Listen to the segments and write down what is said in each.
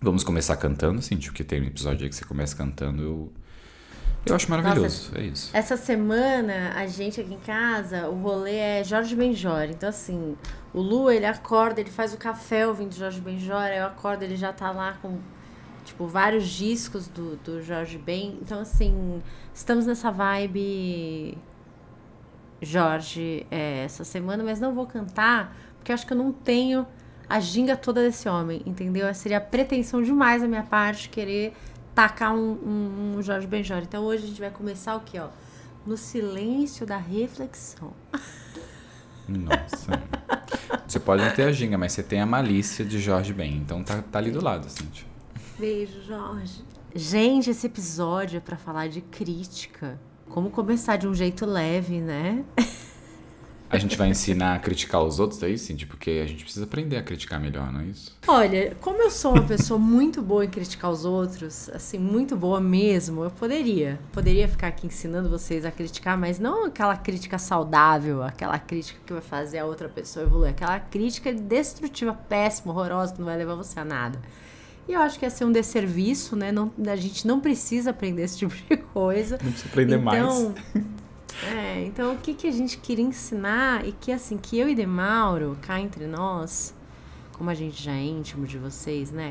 Vamos começar cantando, Cintia, porque tem um episódio aí que você começa cantando, eu acho maravilhoso, Nossa, é isso. essa semana a gente aqui em casa, o rolê é Jorge Benjor. Então, assim, o Lu, ele acorda, ele faz o café ouvindo Jorge Benjor, eu acordo, ele já tá lá com, tipo, vários discos do Jorge Ben. Então, assim, estamos nessa vibe Jorge essa semana, mas não vou cantar, porque eu acho que eu não tenho a ginga toda desse homem, entendeu? Seria pretensão demais da minha parte querer tacar um Jorge Benjor. Então hoje a gente vai começar o quê, ó? No silêncio da reflexão. Nossa. Você pode não ter a ginga, mas você tem a malícia de Jorge Ben, então tá ali do lado, Cintia. Beijo, Jorge. Gente, esse episódio é pra falar de crítica. Como começar de um jeito leve, né? A gente vai ensinar a criticar os outros daí, Cintia, porque a gente precisa aprender a criticar melhor, não é isso? Olha, como eu sou uma pessoa muito boa em criticar os outros, assim, muito boa mesmo, eu poderia ficar aqui ensinando vocês a criticar, mas não aquela crítica saudável, aquela crítica que vai fazer a outra pessoa evoluir, aquela crítica destrutiva, péssima, horrorosa, que não vai levar você a nada. E eu acho que ia ser um desserviço, né? Não, a gente não precisa aprender esse tipo de coisa. Não precisa aprender mais. Então o que a gente queria ensinar e que, assim, que eu e Demauro, cá entre nós, como a gente já é íntimo de vocês, né?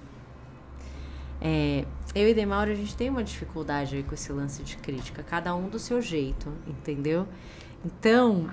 Eu e Demauro, a gente tem uma dificuldade aí com esse lance de crítica, cada um do seu jeito, entendeu? Então,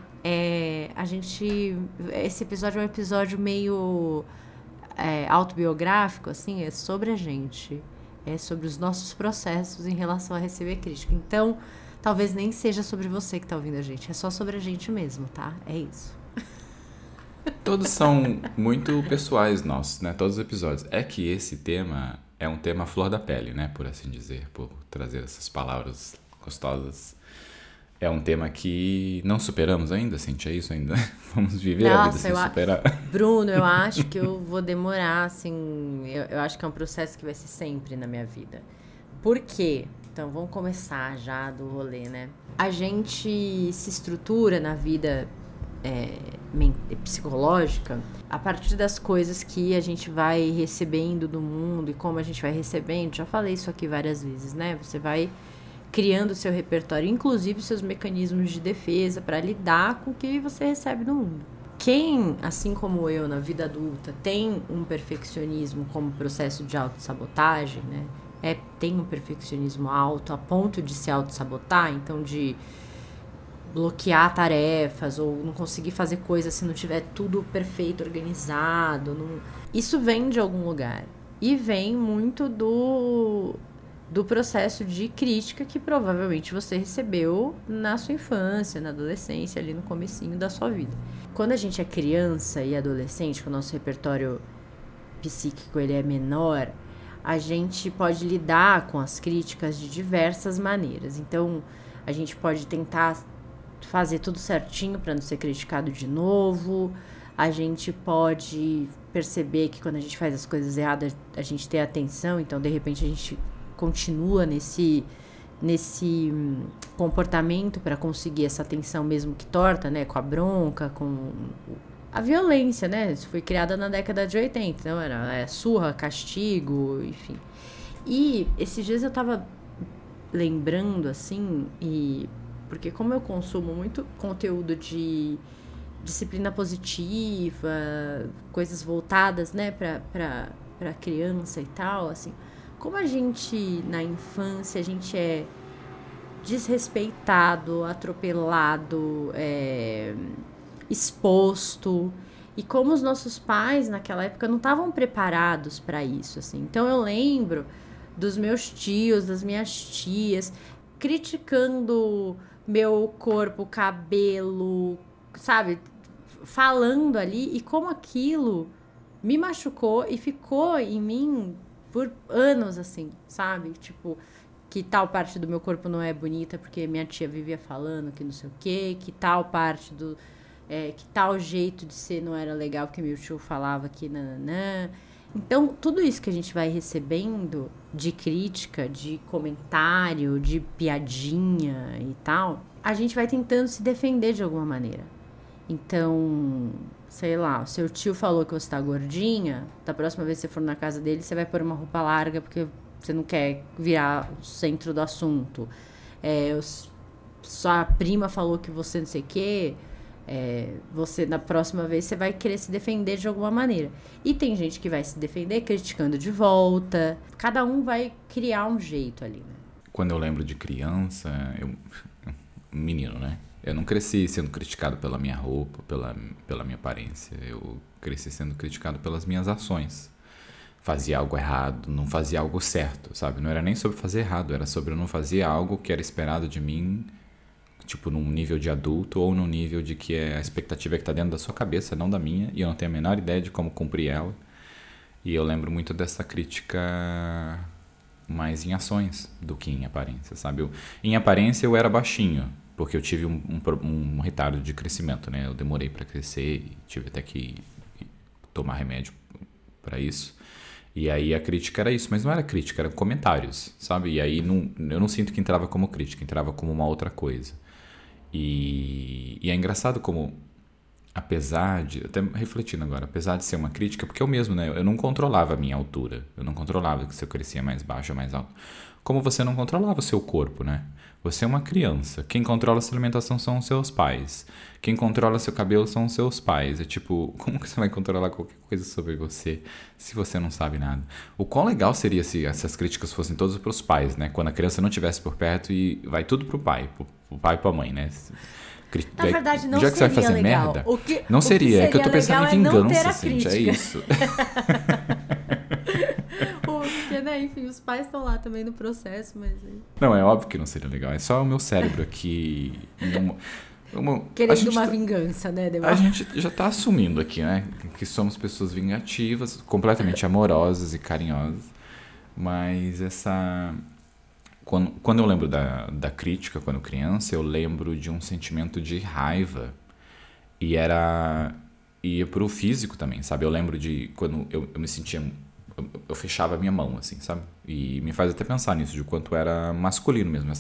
esse episódio é um episódio meio autobiográfico, assim, é sobre a gente, é sobre os nossos processos em relação a receber crítica. Então, talvez nem seja sobre você que tá ouvindo a gente, é só sobre a gente mesmo, tá? É isso. Todos são muito pessoais nossos, né? Todos os episódios. É que esse tema é um tema flor da pele, né? Por assim dizer, por trazer essas palavras gostosas. É um tema que não superamos ainda, Cintia, é isso ainda? Vamos viver a vida sem superar. Bruno, eu acho que eu vou demorar, assim, eu acho que é um processo que vai ser sempre na minha vida. Por quê? Então, vamos começar já do rolê, né? A gente se estrutura na vida psicológica a partir das coisas que a gente vai recebendo do mundo e como a gente vai recebendo. Já falei isso aqui várias vezes, né? Você vai criando seu repertório, inclusive seus mecanismos de defesa para lidar com o que você recebe do mundo. Quem, assim como eu, na vida adulta, tem um perfeccionismo como processo de autossabotagem, né? Tem um perfeccionismo alto a ponto de se autossabotar, então de bloquear tarefas ou não conseguir fazer coisas se não tiver tudo perfeito, organizado. Isso vem de algum lugar. E vem muito do processo de crítica que provavelmente você recebeu na sua infância, na adolescência, ali no comecinho da sua vida. Quando a gente é criança e adolescente, que o nosso repertório psíquico ele é menor, a gente pode lidar com as críticas de diversas maneiras. Então, a gente pode tentar fazer tudo certinho para não ser criticado de novo. A gente pode perceber que quando a gente faz as coisas erradas, a gente tem atenção, então de repente a gente continua nesse comportamento para conseguir essa atenção mesmo que torta, né? Com a bronca, com a violência, né? Isso foi criada na década de 80, então era surra, castigo, enfim. E esses dias eu tava lembrando, assim, porque como eu consumo muito conteúdo de disciplina positiva, coisas voltadas, né, pra criança e tal, assim, como a gente, na infância, a gente é desrespeitado, atropelado, exposto, e como os nossos pais naquela época não estavam preparados para isso, assim. Então eu lembro dos meus tios, das minhas tias, criticando meu corpo, cabelo, sabe? Falando ali, e como aquilo me machucou e ficou em mim por anos, assim, sabe? Tipo, que tal parte do meu corpo não é bonita porque minha tia vivia falando que não sei o quê, que tal parte que tal jeito de ser não era legal porque meu tio falava que nananã. Então, tudo isso que a gente vai recebendo de crítica, de comentário, de piadinha e tal, a gente vai tentando se defender de alguma maneira. Então, sei lá, o seu tio falou que você tá gordinha, da próxima vez que você for na casa dele, você vai pôr uma roupa larga porque você não quer virar o centro do assunto. Sua prima falou que você não sei o quê, você, na próxima vez, você vai querer se defender de alguma maneira. E tem gente que vai se defender criticando de volta. Cada um vai criar um jeito ali, né? Quando eu lembro de criança, menino, né? Eu não cresci sendo criticado pela minha roupa, pela minha aparência. Eu cresci sendo criticado pelas minhas ações. Fazia algo errado, não fazia algo certo, sabe? Não era nem sobre fazer errado, era sobre eu não fazer algo que era esperado de mim, tipo, num nível de adulto ou num nível de que a expectativa é que tá dentro da sua cabeça, não da minha, e eu não tenho a menor ideia de como cumprir ela. E eu lembro muito dessa crítica mais em ações do que em aparência, sabe? Em aparência eu era baixinho, porque eu tive um retardo de crescimento, né? Eu demorei para crescer e tive até que tomar remédio para isso. E aí a crítica era isso, mas não era crítica, eram comentários, sabe? E aí eu não sinto que entrava como crítica, entrava como uma outra coisa. E é engraçado como, apesar de, até refletindo agora, apesar de ser uma crítica, porque eu mesmo, né, eu não controlava a minha altura, eu não controlava se eu crescia mais baixo ou mais alto, como você não controlava o seu corpo, né? Você é uma criança, quem controla a sua alimentação são os seus pais, quem controla seu cabelo são os seus pais, é tipo, como que você vai controlar qualquer coisa sobre você se você não sabe nada? O quão legal seria se essas críticas fossem todas para os pais, né? Quando a criança não estivesse por perto e vai tudo pro pai e pra mãe, né? Na verdade, não já que você vai fazer legal. merda, não seria. É que eu tô pensando em vingança, gente. É isso. Porque, né, enfim, os pais estão lá também no processo, mas... Não, é óbvio que não seria legal. É só o meu cérebro aqui... Querendo uma vingança, né, A gente já tá assumindo aqui, né? Que somos pessoas vingativas, completamente amorosas e carinhosas. Mas essa... Quando eu lembro da crítica, quando criança, eu lembro de um sentimento de raiva. E ia pro físico também, sabe? Eu lembro de quando eu me sentia... Eu fechava a minha mão, assim, sabe? E me faz até pensar nisso, de quanto era masculino mesmo,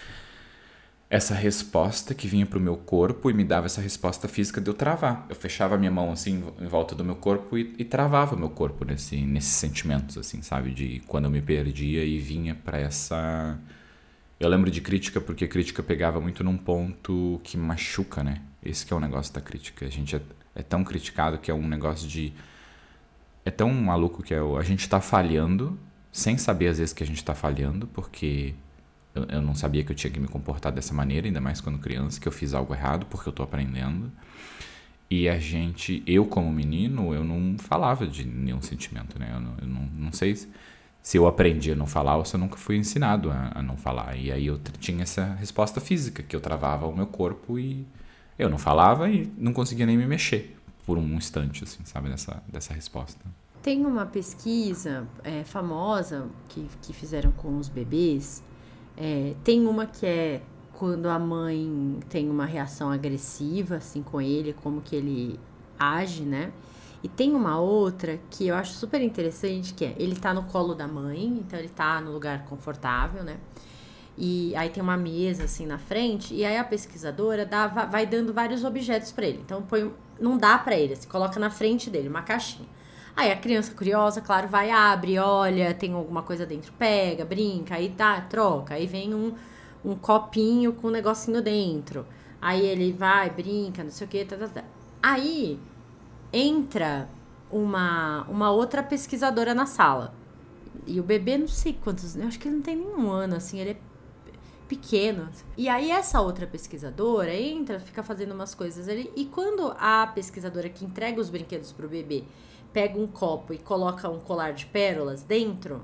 essa resposta que vinha pro meu corpo e me dava essa resposta física de eu travar. Eu fechava a minha mão, assim, em volta do meu corpo e travava o meu corpo nesses sentimentos, assim, sabe? De quando eu me perdia e vinha pra essa... Eu lembro de crítica porque crítica pegava muito num ponto que machuca, né? Esse que é o negócio da crítica. A gente é tão criticado que é um negócio de... É tão maluco que a gente tá falhando, sem saber às vezes que a gente tá falhando, porque eu não sabia que eu tinha que me comportar dessa maneira, ainda mais quando criança, que eu fiz algo errado, porque eu tô aprendendo. E eu como menino, eu não falava de nenhum sentimento, né? Eu não sei se eu aprendi a não falar ou se eu nunca fui ensinado a não falar. E aí eu tinha essa resposta física, que eu travava o meu corpo e eu não falava e não conseguia nem me mexer por um instante, assim, sabe, dessa resposta. Tem uma pesquisa famosa que fizeram com os bebês. Tem uma que é quando a mãe tem uma reação agressiva, assim, com ele, como que ele age, né? E tem uma outra que eu acho super interessante, que ele tá no colo da mãe, então ele tá no lugar confortável, né? E aí tem uma mesa, assim, na frente, e aí a pesquisadora vai dando vários objetos pra ele. Então não dá pra ele, se coloca na frente dele, uma caixinha. Aí a criança curiosa, claro, vai, abre, olha, tem alguma coisa dentro, pega, brinca, aí tá, troca. Aí vem um copinho com um negocinho dentro. Aí ele vai, brinca, não sei o que, tá. Aí entra uma outra pesquisadora na sala. E o bebê, não sei quantos, eu acho que ele não tem nenhum ano, assim, ele é pequeno. E aí essa outra pesquisadora entra, fica fazendo umas coisas ali. E quando a pesquisadora que entrega os brinquedos pro bebê pega um copo e coloca um colar de pérolas dentro,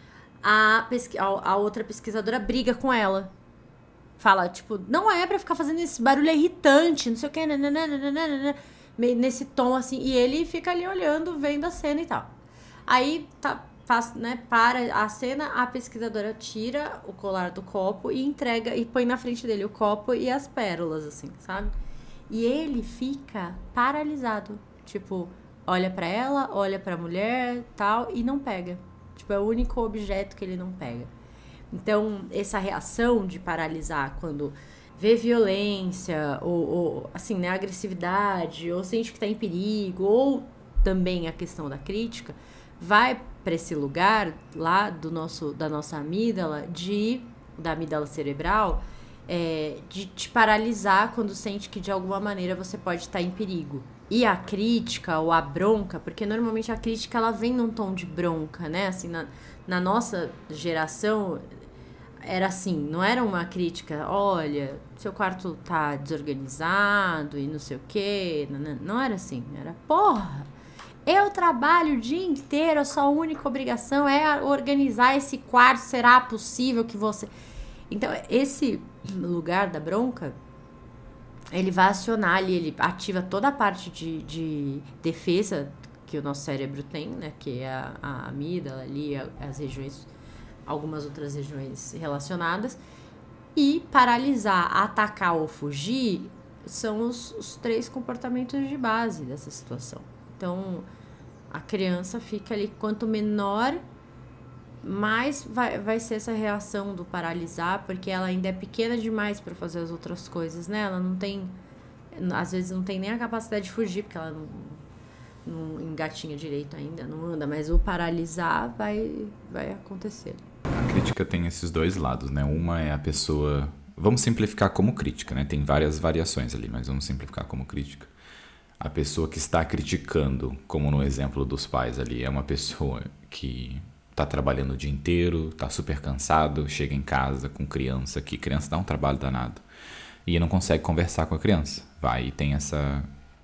a outra pesquisadora briga com ela. Fala, tipo, não é pra ficar fazendo esse barulho irritante, não sei o que, nesse tom assim. E ele fica ali olhando, vendo a cena e tal. Aí para a cena, a pesquisadora tira o colar do copo e entrega e põe na frente dele o copo e as pérolas, assim, sabe? E ele fica paralisado, tipo, olha pra ela, olha pra mulher, tal, e não pega. Tipo, é o único objeto que ele não pega. Então, essa reação de paralisar quando vê violência, ou assim, né, agressividade, ou sente que está em perigo, ou também a questão da crítica, vai para esse lugar lá da nossa amígdala, da amígdala cerebral, de te paralisar quando sente que de alguma maneira você pode estar em perigo. E a crítica ou a bronca, porque normalmente a crítica ela vem num tom de bronca, né? Assim, na nossa geração era assim, não era uma crítica, olha, seu quarto tá desorganizado e não sei o quê. Não era assim, era porra. Eu trabalho o dia inteiro, a sua única obrigação é organizar esse quarto, será possível que você... Então, esse lugar da bronca, ele vai acionar ali, ele ativa toda a parte de defesa que o nosso cérebro tem, né? Que é a amígdala ali, as regiões, algumas outras regiões relacionadas. E paralisar, atacar ou fugir são os 3 comportamentos de base dessa situação. Então, a criança fica ali, quanto menor, mais vai ser essa reação do paralisar, porque ela ainda é pequena demais para fazer as outras coisas, né? Ela não tem, às vezes não tem nem a capacidade de fugir, porque ela não engatinha direito ainda, não anda, mas o paralisar vai acontecer. A crítica tem esses 2 lados, né? Uma é a pessoa... Vamos simplificar como crítica, né? Tem várias variações ali, mas vamos simplificar como crítica. A pessoa que está criticando, como no exemplo dos pais ali, é uma pessoa que tá trabalhando o dia inteiro, tá super cansado, chega em casa com criança, que criança dá um trabalho danado, e não consegue conversar com a criança. Vai e tem essa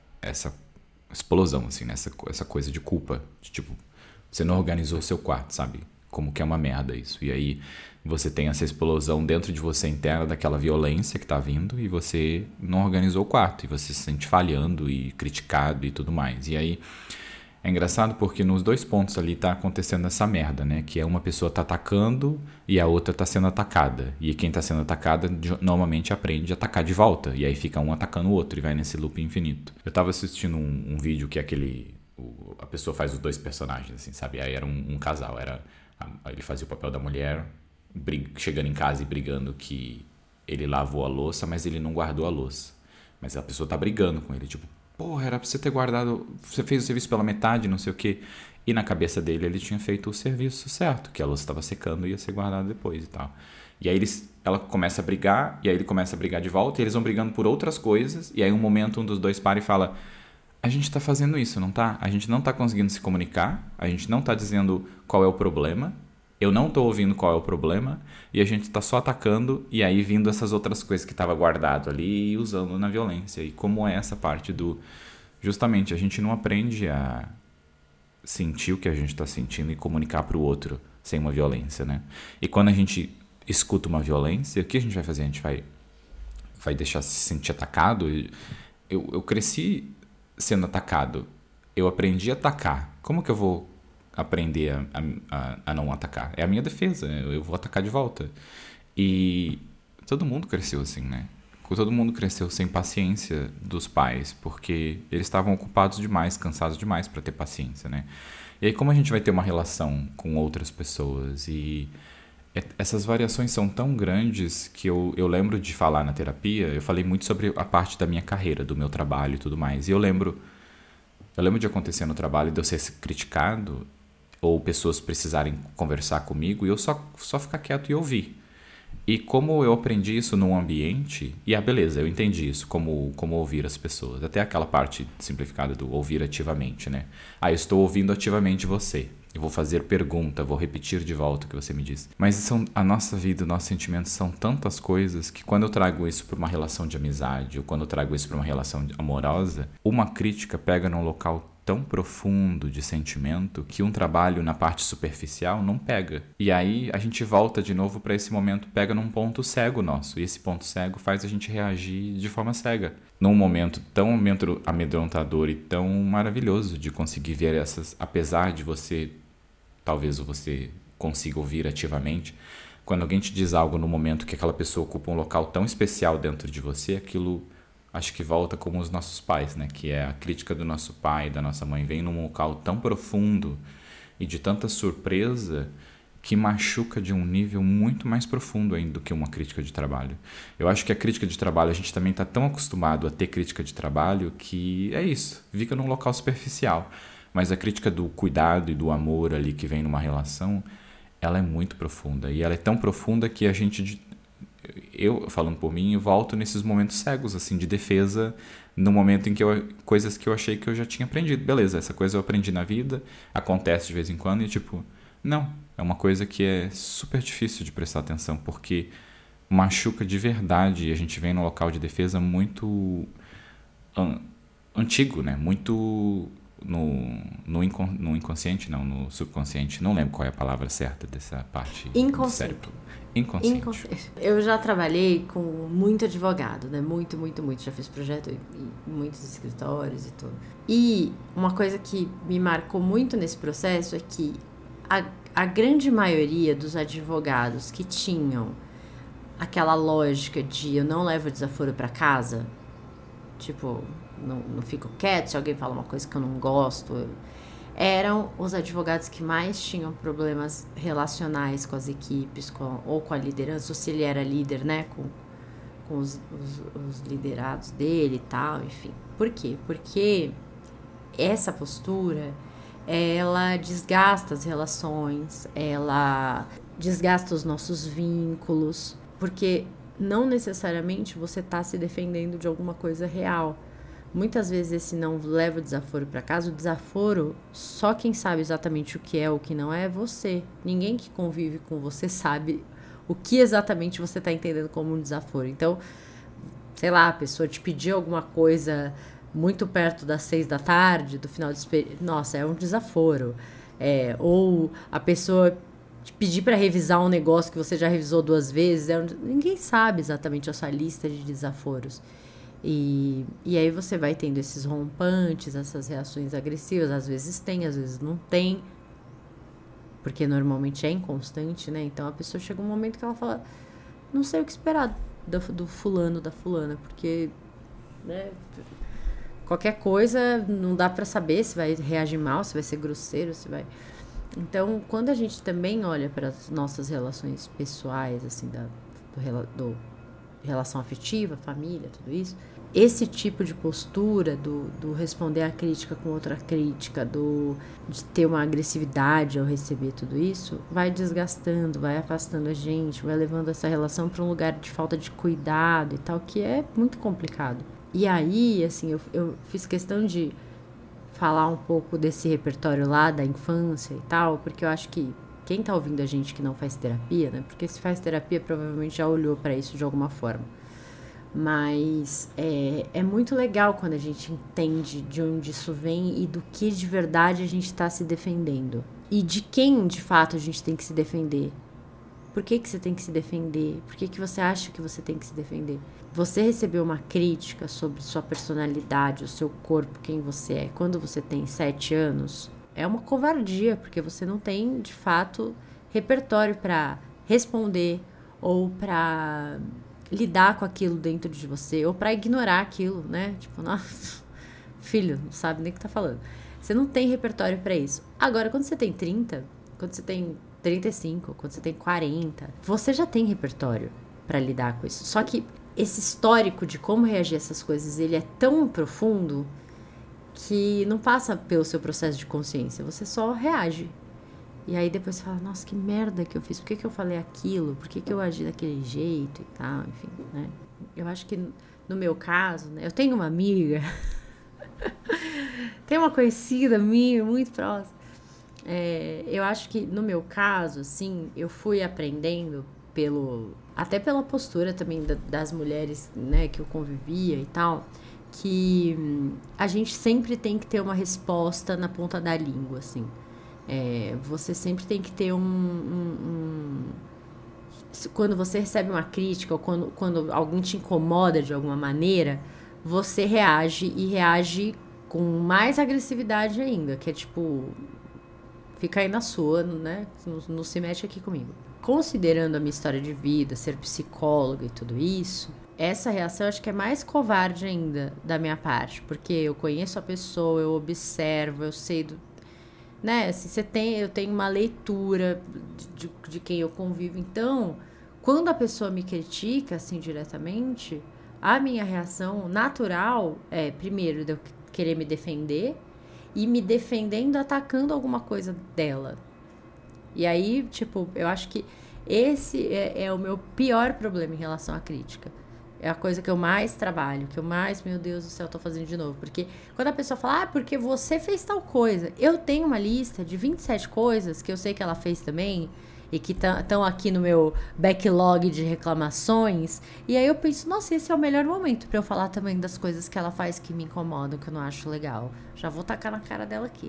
explosão, assim, né? Essa coisa de culpa, de tipo, você não organizou o seu quarto, sabe? Como que é uma merda isso. E aí você tem essa explosão dentro de você interna daquela violência que tá vindo e você não organizou o quarto. E você se sente falhando e criticado e tudo mais. E aí é engraçado porque nos 2 pontos ali tá acontecendo essa merda, né? Que é uma pessoa tá atacando e a outra tá sendo atacada. E quem tá sendo atacada normalmente aprende a atacar de volta. E aí fica um atacando o outro e vai nesse loop infinito. Eu tava assistindo um vídeo que é aquele... A pessoa faz os 2 personagens, assim, sabe? Aí era um casal, ele fazia o papel da mulher chegando em casa e brigando que ele lavou a louça, mas ele não guardou a louça. Mas a pessoa tá brigando com ele, tipo, porra, era pra você ter guardado, você fez o serviço pela metade, não sei o quê. E na cabeça dele ele tinha feito o serviço certo, que a louça estava secando e ia ser guardada depois e tal. E aí ela começa a brigar, e aí ele começa a brigar de volta, e eles vão brigando por outras coisas, e aí um momento um dos 2 para e fala: a gente tá fazendo isso, não tá? A gente não tá conseguindo se comunicar, a gente não tá dizendo qual é o problema, eu não tô ouvindo qual é o problema, e a gente tá só atacando, e aí vindo essas outras coisas que tava guardado ali e usando na violência. E como é essa parte do... Justamente, a gente não aprende a sentir o que a gente tá sentindo e comunicar pro outro sem uma violência, né? E quando a gente escuta uma violência, o que a gente vai fazer? A gente vai deixar se sentir atacado? Eu cresci sendo atacado. Eu aprendi a atacar. Como que eu vou aprender a não atacar? É a minha defesa. Eu vou atacar de volta. E todo mundo cresceu assim, né? Todo mundo cresceu sem paciência dos pais, porque eles estavam ocupados demais, cansados demais para ter paciência, né? E aí como a gente vai ter uma relação com outras pessoas? E essas variações são tão grandes que eu lembro de falar na terapia, eu falei muito sobre a parte da minha carreira, do meu trabalho e tudo mais. E eu lembro de acontecer no trabalho, de eu ser criticado, ou pessoas precisarem conversar comigo, e eu só ficar quieto e ouvir. E como eu aprendi isso num ambiente, e beleza, eu entendi isso, como ouvir as pessoas. Até aquela parte simplificada do ouvir ativamente, né? Eu estou ouvindo ativamente você. Eu vou fazer pergunta, vou repetir de volta o que você me disse. Mas a nossa vida, nossos sentimentos são tantas coisas que quando eu trago isso para uma relação de amizade, ou quando eu trago isso para uma relação amorosa, uma crítica pega num local tão profundo de sentimento que um trabalho na parte superficial não pega. E aí a gente volta de novo para esse momento, pega num ponto cego nosso. E esse ponto cego faz a gente reagir de forma cega. Num momento tão amedrontador e tão maravilhoso de conseguir ver essas, apesar de talvez você consiga ouvir ativamente, quando alguém te diz algo no momento que aquela pessoa ocupa um local tão especial dentro de você, aquilo acho que volta como os nossos pais, né? Que é a crítica do nosso pai, da nossa mãe, vem num local tão profundo e de tanta surpresa que machuca de um nível muito mais profundo ainda do que uma crítica de trabalho. Eu acho que a crítica de trabalho, a gente também está tão acostumado a ter crítica de trabalho que é isso, fica num local superficial. Mas a crítica do cuidado e do amor ali que vem numa relação, ela é muito profunda. E ela é tão profunda que a gente, eu falando por mim, volto nesses momentos cegos, assim, de defesa, no momento em que coisas que eu achei que eu já tinha aprendido. Beleza, essa coisa eu aprendi na vida, acontece de vez em quando e tipo, não, é uma coisa que é super difícil de prestar atenção, porque machuca de verdade e a gente vem num local de defesa muito antigo, né? Muito no inconsciente, não, no subconsciente. Não lembro qual é a palavra certa dessa parte do cérebro. Inconsciente. Eu já trabalhei com muito advogado, né? Muito. Já fiz projeto em muitos escritórios e tudo. E uma coisa que me marcou muito nesse processo é que a grande maioria dos advogados que tinham aquela lógica de eu não levo desaforo para casa, tipo, não fico quieto se alguém fala uma coisa que eu não gosto, eram os advogados que mais tinham problemas relacionais com as equipes, ou com a liderança, ou se ele era líder, né, com os liderados dele e tal, enfim. Por quê? Porque essa postura, ela desgasta as relações, ela desgasta os nossos vínculos, porque não necessariamente você está se defendendo de alguma coisa real. Muitas vezes esse não leva o desaforo para casa. O desaforo, só quem sabe exatamente o que é ou o que não é você. Ninguém que convive com você sabe o que exatamente você está entendendo como um desaforo. Então, sei lá, a pessoa te pediu alguma coisa muito perto das 6 da tarde, do final de experiência. Nossa, é um desaforo. Ou a pessoa te pedir para revisar um negócio que você já revisou 2 vezes. Ninguém sabe exatamente a sua lista de desaforos. E aí você vai tendo esses rompantes, essas reações agressivas. Às vezes tem, às vezes não tem. Porque normalmente é inconstante, né? Então a pessoa chega um momento que ela fala, não sei o que esperar do fulano, da fulana. Porque, né, qualquer coisa não dá pra saber se vai reagir mal, se vai ser grosseiro, se vai... Então, quando a gente também olha para as nossas relações pessoais, assim, do relação afetiva, família, tudo isso, esse tipo de postura do responder a crítica com outra crítica, de ter uma agressividade ao receber tudo isso, vai desgastando, vai afastando a gente, vai levando essa relação para um lugar de falta de cuidado e tal, que é muito complicado. E aí, assim, eu fiz questão de falar um pouco desse repertório lá da infância e tal, porque eu acho que quem tá ouvindo a gente que não faz terapia, né? Porque se faz terapia, provavelmente já olhou para isso de alguma forma. Mas é muito legal quando a gente entende de onde isso vem e do que de verdade a gente está se defendendo. E de quem, de fato, a gente tem que se defender. Por que você tem que se defender? Por que você acha que você tem que se defender? Você recebeu uma crítica sobre sua personalidade, o seu corpo, quem você é, quando você tem 7 anos, é uma covardia, porque você não tem, de fato, repertório para responder ou para lidar com aquilo dentro de você, ou para ignorar aquilo, né? Tipo, nossa, filho, não sabe nem o que tá falando. Você não tem repertório para isso. Agora, quando você tem 30, quando você tem 35, quando você tem 40, você já tem repertório para lidar com isso. Só que esse histórico de como reagir a essas coisas, ele é tão profundo que não passa pelo seu processo de consciência, você só reage. E aí depois você fala, nossa, que merda que eu fiz, por que eu falei aquilo, por que eu agi daquele jeito e tal, enfim, né? Eu acho que no meu caso, né, eu tenho uma amiga, tem uma conhecida minha, muito próxima. Eu acho que no meu caso, assim, eu fui aprendendo até pela postura também das mulheres, né, que eu convivia e tal, que a gente sempre tem que ter uma resposta na ponta da língua, assim. Você sempre tem que ter quando você recebe uma crítica ou quando alguém te incomoda de alguma maneira, você reage e reage com mais agressividade ainda, que é tipo, fica aí na sua, né? Não se mete aqui comigo. Considerando a minha história de vida, ser psicóloga e tudo isso, essa reação eu acho que é mais covarde ainda da minha parte, porque eu conheço a pessoa, eu observo, eu sei né? Assim, eu tenho uma leitura de quem eu convivo. Então, quando a pessoa me critica, assim, diretamente, a minha reação natural é, primeiro, de eu querer me defender e me defendendo atacando alguma coisa dela. E aí, tipo, eu acho que esse é o meu pior problema em relação à crítica. É a coisa que eu mais trabalho, que eu mais, meu Deus do céu, tô fazendo de novo. Porque quando a pessoa fala, porque você fez tal coisa. Eu tenho uma lista de 27 coisas que eu sei que ela fez também e que estão aqui no meu backlog de reclamações. E aí eu penso, nossa, esse é o melhor momento pra eu falar também das coisas que ela faz que me incomodam, que eu não acho legal. Já vou tacar na cara dela aqui.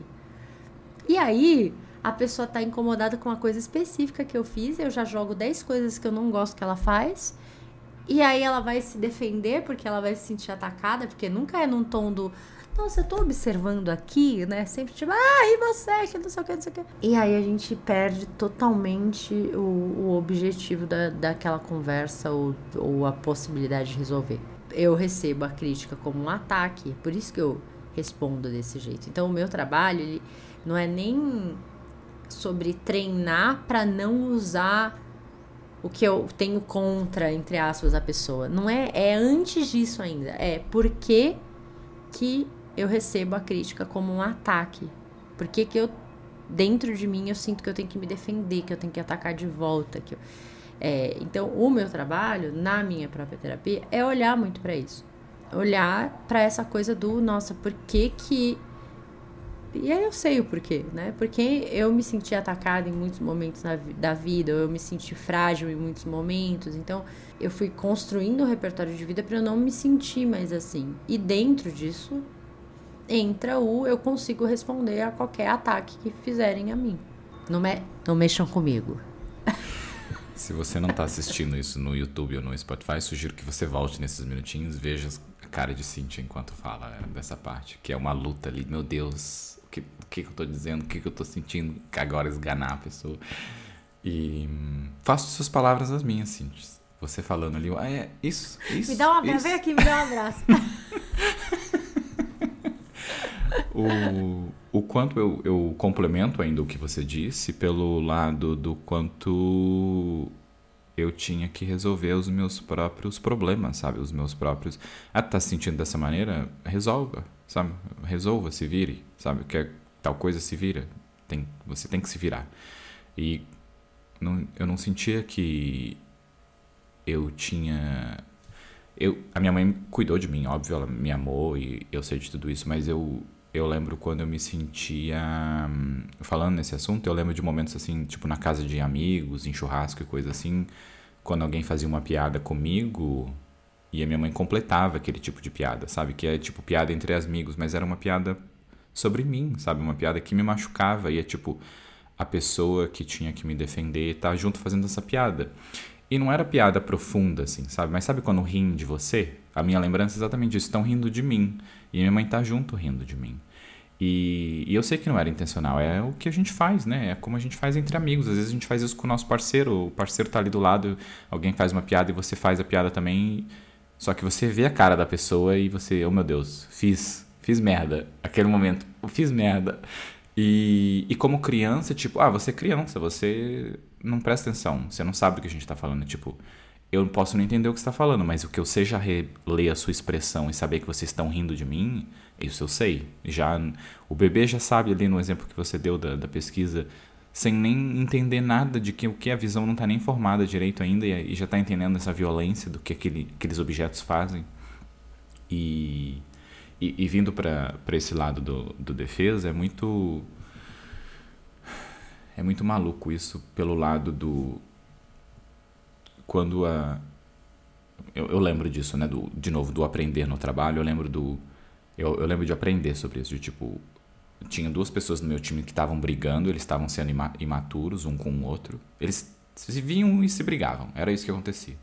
E aí, a pessoa tá incomodada com uma coisa específica que eu fiz, eu já jogo 10 coisas que eu não gosto que ela faz, e aí ela vai se defender porque ela vai se sentir atacada, porque nunca é num tom do nossa, eu tô observando aqui, né? Sempre tipo, e você, que não sei o que, não sei o que. E aí a gente perde totalmente o objetivo daquela conversa ou a possibilidade de resolver. Eu recebo a crítica como um ataque, por isso que eu respondo desse jeito. Então o meu trabalho, ele não é nem sobre treinar para não usar o que eu tenho contra, entre aspas, a pessoa. Não é antes disso ainda. É porque que eu recebo a crítica como um ataque. Porque que eu, dentro de mim, eu sinto que eu tenho que me defender, que eu tenho que atacar de volta. Então, o meu trabalho, na minha própria terapia, é olhar muito para isso. Olhar para essa coisa do, nossa, por que que... E aí eu sei o porquê, né? Porque eu me senti atacada em muitos momentos da vida, eu me senti frágil em muitos momentos. Então, eu fui construindo um repertório de vida para eu não me sentir mais assim. E dentro disso, entra eu consigo responder a qualquer ataque que fizerem a mim. Não mexam comigo. Se você não tá assistindo isso no YouTube ou no Spotify, sugiro que você volte nesses minutinhos, veja a cara de Cíntia enquanto fala dessa parte, que é uma luta ali, meu Deus, o que eu tô dizendo, o que eu tô sentindo, que agora esganar a pessoa. E faço suas palavras as minhas, Cíntia. Você falando ali, isso. Me dá um abraço, vem aqui, me dá um abraço. O quanto eu complemento ainda o que você disse pelo lado do quanto eu tinha que resolver os meus próprios problemas, sabe? Os meus próprios... tá se sentindo dessa maneira? Resolva, sabe? Resolva, se vire, sabe? Quer tal coisa, se vira. Você tem que se virar. E eu não sentia que eu tinha... a minha mãe cuidou de mim, óbvio, ela me amou e eu sei de tudo isso, mas eu lembro quando eu me sentia... Falando nesse assunto, eu lembro de momentos assim, tipo na casa de amigos, em churrasco e coisa assim, quando alguém fazia uma piada comigo e a minha mãe completava aquele tipo de piada, sabe? Que é tipo piada entre amigos, mas era uma piada sobre mim, sabe? Uma piada que me machucava e é tipo a pessoa que tinha que me defender tá junto fazendo essa piada. E não era piada profunda, assim, sabe? Mas sabe quando riem de você? A minha lembrança é exatamente disso. Estão rindo de mim. E minha mãe tá junto rindo de mim. E eu sei que não era intencional. É o que a gente faz, né? É como a gente faz entre amigos. Às vezes a gente faz isso com o nosso parceiro. O parceiro tá ali do lado, alguém faz uma piada e você faz a piada também. Só que você vê a cara da pessoa e você... Oh, meu Deus, fiz merda. Aquele momento, eu fiz merda. E como criança, tipo, você é criança, você não presta atenção, você não sabe do que a gente tá falando, tipo, eu não posso não entender o que você tá falando, mas o que eu sei já ler a sua expressão e saber que vocês estão rindo de mim, isso eu sei. O bebê já sabe ali no exemplo que você deu da pesquisa, sem nem entender nada de o que a visão não tá nem formada direito ainda e já tá entendendo essa violência do que aqueles objetos fazem. E vindo para esse lado do defesa, é muito maluco isso pelo lado do... Quando eu lembro disso, né? De novo, do aprender no trabalho, eu lembro de aprender sobre isso, de tipo... Tinha 2 pessoas no meu time que estavam brigando, eles estavam sendo imaturos um com o outro. Eles se viam e se brigavam, era isso que acontecia.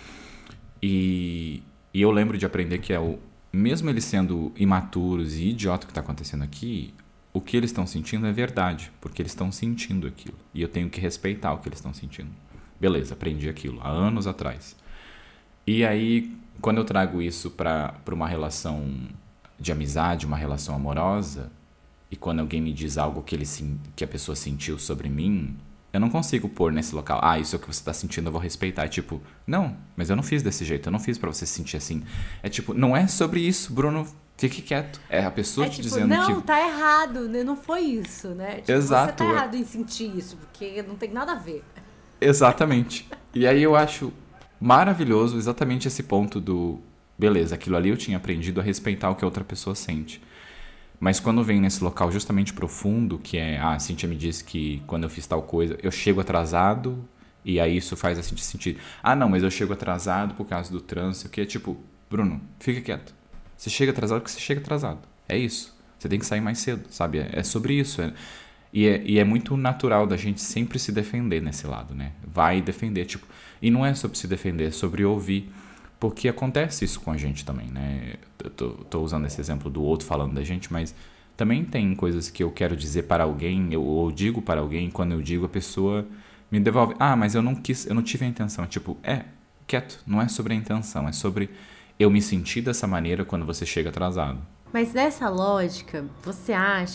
E eu lembro de aprender que mesmo eles sendo imaturos e idiota o que está acontecendo aqui, o que eles estão sentindo é verdade, porque eles estão sentindo aquilo. E eu tenho que respeitar o que eles estão sentindo. Beleza, aprendi aquilo há anos atrás. E aí, quando eu trago isso para uma relação de amizade, uma relação amorosa, e quando alguém me diz algo que a pessoa sentiu sobre mim, eu não consigo pôr nesse local, isso é o que você tá sentindo, eu vou respeitar. É tipo, não, mas eu não fiz desse jeito, eu não fiz pra você se sentir assim. É tipo, não é sobre isso, Bruno, fique quieto. É a pessoa te dizendo que... Não, tá errado, né? Não foi isso, né? Tipo, Exato. Você tá errado em sentir isso, porque não tem nada a ver. Exatamente. E aí eu acho maravilhoso exatamente esse ponto do... Beleza, aquilo ali eu tinha aprendido a respeitar o que a outra pessoa sente. Mas quando vem nesse local justamente profundo, que é... a Cíntia me disse que quando eu fiz tal coisa, eu chego atrasado e aí isso faz a Cíntia sentir... não, mas eu chego atrasado por causa do trânsito, que é tipo... Bruno, fica quieto. Você chega atrasado porque você chega atrasado. É isso. Você tem que sair mais cedo, sabe? É sobre isso. E é muito natural da gente sempre se defender nesse lado, né? Vai defender, tipo... E não é sobre se defender, é sobre ouvir... Porque acontece isso com a gente também, né? Eu tô usando esse exemplo do outro falando da gente, mas também tem coisas que eu quero dizer para alguém, ou digo para alguém, quando eu digo, a pessoa me devolve. Mas eu não tive a intenção. Tipo, quieto, não é sobre a intenção, é sobre eu me sentir dessa maneira quando você chega atrasado. Mas nessa lógica, você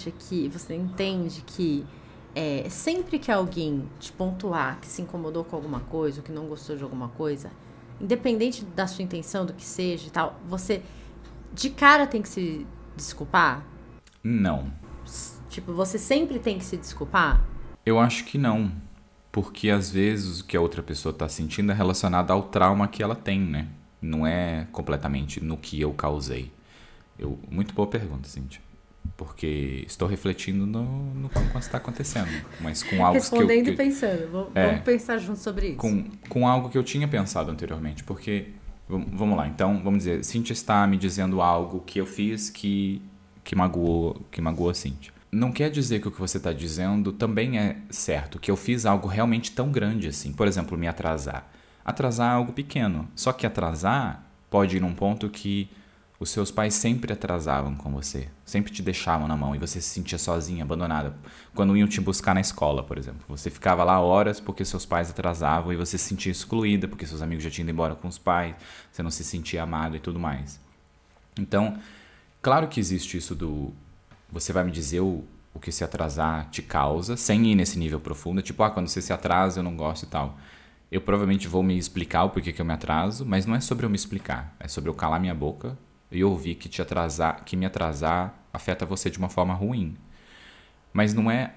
entende que sempre que alguém te pontuar que se incomodou com alguma coisa, ou que não gostou de alguma coisa, independente da sua intenção, do que seja e tal, você de cara tem que se desculpar? Não. Tipo, você sempre tem que se desculpar? Eu acho que não. Porque às vezes o que a outra pessoa está sentindo é relacionado ao trauma que ela tem, né? Não é completamente no que eu causei. Muito boa pergunta, Cíntia. Porque estou refletindo no que está acontecendo. Mas com algo respondendo e pensando. Vamos pensar junto sobre isso. Com algo que eu tinha pensado anteriormente. Porque, vamos lá. Então, vamos dizer, Cíntia está me dizendo algo que eu fiz que magoou a Cíntia. Não quer dizer que o que você está dizendo também é certo. Que eu fiz algo realmente tão grande assim. Por exemplo, me atrasar. Atrasar é algo pequeno. Só que atrasar pode ir num ponto que... Os seus pais sempre atrasavam com você, sempre te deixavam na mão e você se sentia sozinha, abandonada. Quando iam te buscar na escola, por exemplo, você ficava lá horas porque seus pais atrasavam e você se sentia excluída porque seus amigos já tinham ido embora com os pais, você não se sentia amado e tudo mais. Então, claro que existe isso do... Você vai me dizer o que se atrasar te causa, sem ir nesse nível profundo, tipo, quando você se atrasa eu não gosto e tal. Eu provavelmente vou me explicar o porquê que eu me atraso, mas não é sobre eu me explicar, é sobre eu calar minha boca e ouvir que me atrasar afeta você de uma forma ruim. Mas não é...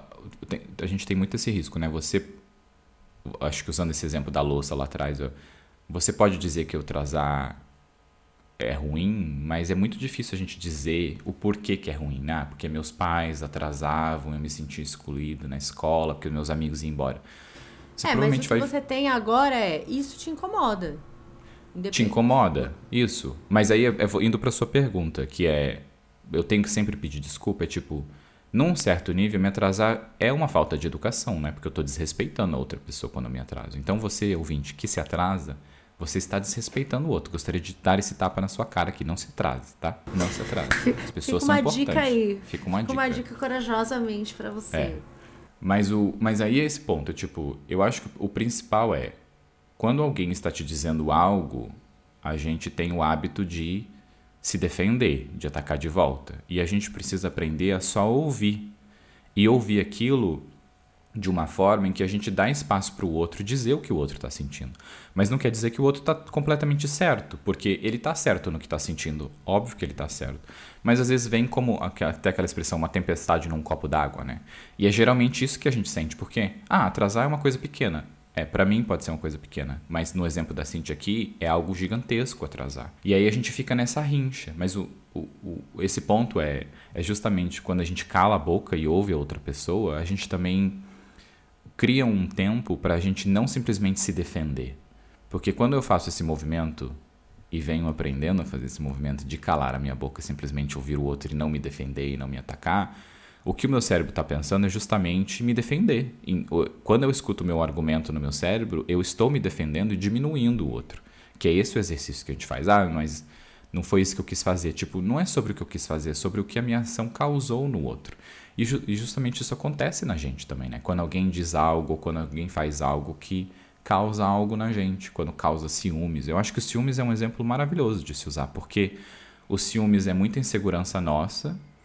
A gente tem muito esse risco, né? Você... Acho que usando esse exemplo da louça lá atrás, você pode dizer que eu atrasar é ruim, mas é muito difícil a gente dizer o porquê que é ruim, né? Porque meus pais atrasavam, eu me sentia excluído na escola, porque meus amigos iam embora. Mas o que você tem agora isso te incomoda. Te incomoda? Isso. Mas aí, indo pra sua pergunta, que é... Eu tenho que sempre pedir desculpa, tipo... Num certo nível, me atrasar é uma falta de educação, né? Porque eu tô desrespeitando a outra pessoa quando eu me atraso. Então você, ouvinte, que se atrasa, você está desrespeitando o outro. Gostaria de dar esse tapa na sua cara que não se atrase, tá? Não se atrase. As pessoas são importantes. Fica uma dica aí. Fica uma dica corajosamente pra você. Mas aí é esse ponto, tipo... Eu acho que o principal é... Quando alguém está te dizendo algo, a gente tem o hábito de se defender, de atacar de volta. E a gente precisa aprender a só ouvir. E ouvir aquilo de uma forma em que a gente dá espaço para o outro dizer o que o outro está sentindo. Mas não quer dizer que o outro está completamente certo, porque ele está certo no que está sentindo. Óbvio que ele está certo. Mas às vezes vem como, até aquela expressão, uma tempestade num copo d'água, né? E é geralmente isso que a gente sente. Por quê? Atrasar é uma coisa pequena. Pra mim pode ser uma coisa pequena, mas no exemplo da Cíntia aqui, é algo gigantesco atrasar. E aí a gente fica nessa rincha, mas esse ponto é justamente quando a gente cala a boca e ouve a outra pessoa, a gente também cria um tempo pra gente não simplesmente se defender. Porque quando eu faço esse movimento, e venho aprendendo a fazer esse movimento de calar a minha boca, simplesmente ouvir o outro e não me defender e não me atacar... O que o meu cérebro está pensando é justamente me defender. Quando eu escuto o meu argumento no meu cérebro, eu estou me defendendo e diminuindo o outro. Que é esse o exercício que a gente faz. Mas não foi isso que eu quis fazer. Tipo, não é sobre o que eu quis fazer, é sobre o que a minha ação causou no outro. E justamente isso acontece na gente também, né? Quando alguém diz algo, ou quando alguém faz algo que causa algo na gente, quando causa ciúmes. Eu acho que o ciúmes é um exemplo maravilhoso de se usar, porque o ciúmes é muita insegurança nossa.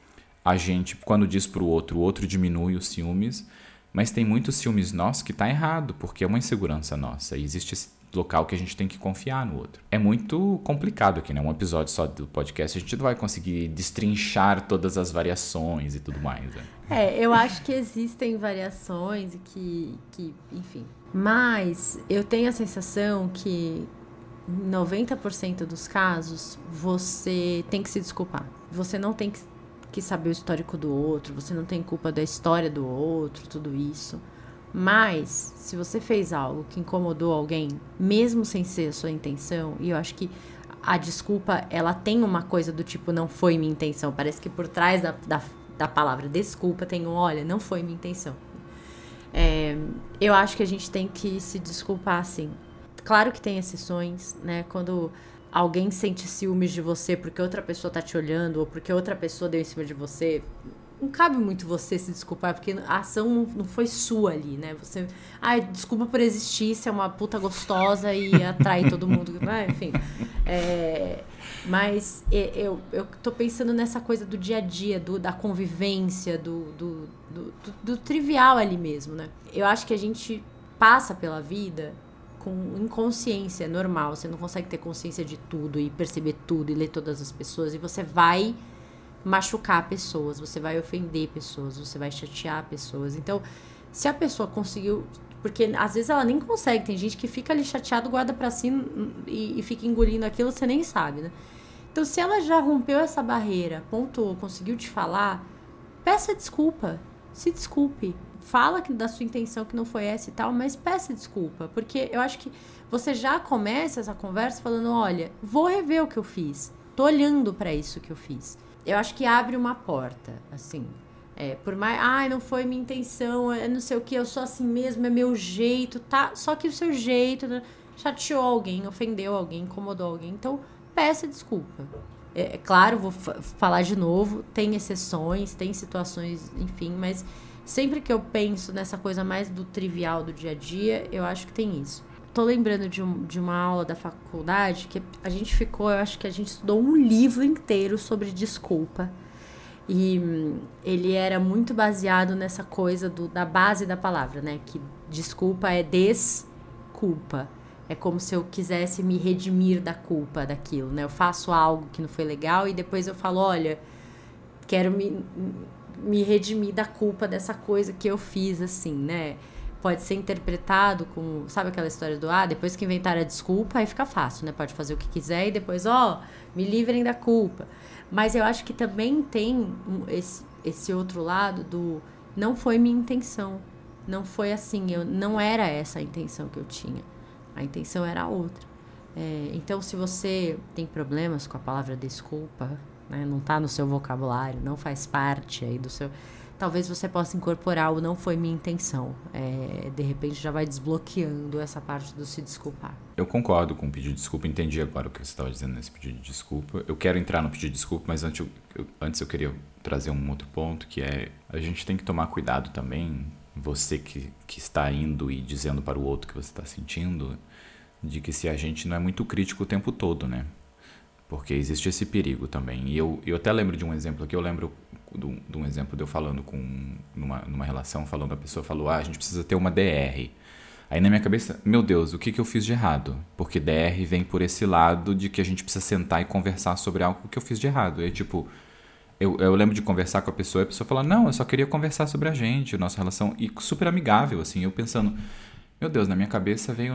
a gente, quando diz pro outro, o outro diminui os ciúmes, mas tem muitos ciúmes nossos que tá errado, porque é uma insegurança nossa. E existe esse local que a gente tem que confiar no outro. É muito complicado aqui, né? Um episódio só do podcast, a gente não vai conseguir destrinchar todas as variações e tudo mais, né? Eu acho que existem variações e que, enfim. Mas eu tenho a sensação que em 90% dos casos você tem que se desculpar. Você não tem que saber o histórico do outro, você não tem culpa da história do outro, tudo isso. Mas, se você fez algo que incomodou alguém, mesmo sem ser a sua intenção, e eu acho que a desculpa, ela tem uma coisa do tipo, não foi minha intenção. Parece que por trás da palavra desculpa tem olha, não foi minha intenção. Eu acho que a gente tem que se desculpar, sim. Claro que tem exceções, né? Quando alguém sente ciúmes de você porque outra pessoa tá te olhando ou porque outra pessoa deu em cima de você, não cabe muito você se desculpar, porque a ação não foi sua ali, né? Você, desculpa por existir, você é uma puta gostosa e atrai todo mundo, né? Enfim. Mas eu tô pensando nessa coisa do dia a dia, da convivência, do trivial ali mesmo, né? Eu acho que a gente passa pela vida com inconsciência, é normal. Você não consegue ter consciência de tudo e perceber tudo e ler todas as pessoas. E você vai machucar pessoas, você vai ofender pessoas, você vai chatear pessoas. Então, se a pessoa conseguiu... Porque às vezes ela nem consegue. Tem gente que fica ali chateado, guarda pra si e fica engolindo aquilo, você nem sabe, né? Então, se ela já rompeu essa barreira, pontuou, conseguiu te falar, peça desculpa. Se desculpe. Fala da sua intenção que não foi essa e tal, mas peça desculpa. Porque eu acho que você já começa essa conversa falando, olha, vou rever o que eu fiz. Tô olhando pra isso que eu fiz. Eu acho que abre uma porta, assim. Por mais, não foi minha intenção, não sei o que, eu sou assim mesmo, é meu jeito, tá? Só que o seu jeito chateou alguém, ofendeu alguém, incomodou alguém. Então, peça desculpa. Claro, vou falar de novo, tem exceções, tem situações, enfim, mas sempre que eu penso nessa coisa mais do trivial do dia a dia, eu acho que tem isso. Tô lembrando de uma aula da faculdade que a gente ficou, eu acho que a gente estudou um livro inteiro sobre desculpa. E ele era muito baseado nessa coisa da base da palavra, né? Que desculpa é desculpa. É como se eu quisesse me redimir da culpa daquilo, né? Eu faço algo que não foi legal e depois eu falo, olha, quero me redimir da culpa dessa coisa que eu fiz, assim, né? Pode ser interpretado como... Sabe aquela história do... depois que inventaram a desculpa, aí fica fácil, né? Pode fazer o que quiser e depois, me livrem da culpa. Mas eu acho que também tem esse outro lado do... Não foi minha intenção. Não foi assim. Não era essa a intenção que eu tinha. A intenção era outra. Então, se você tem problemas com a palavra desculpa, né? Não está no seu vocabulário, não faz parte aí do seu... Talvez você possa incorporar o não foi minha intenção. De repente já vai desbloqueando essa parte do se desculpar. Eu concordo com o pedido de desculpa, entendi agora o que você estava dizendo nesse pedido de desculpa. Eu quero entrar no pedido de desculpa, mas antes eu queria trazer um outro ponto, que é a gente tem que tomar cuidado também, você que está indo e dizendo para o outro que você está sentindo, de que se a gente não é muito crítico o tempo todo, né? Porque existe esse perigo também. E eu até lembro de um exemplo aqui, eu lembro de um exemplo de eu falando numa relação, a pessoa falou, a gente precisa ter uma DR. Aí na minha cabeça, meu Deus, o que eu fiz de errado? Porque DR vem por esse lado de que a gente precisa sentar e conversar sobre algo que eu fiz de errado. E tipo, eu lembro de conversar com a pessoa e a pessoa falar, não, eu só queria conversar sobre a gente, a nossa relação, e super amigável, assim, eu pensando... Meu Deus, na minha cabeça veio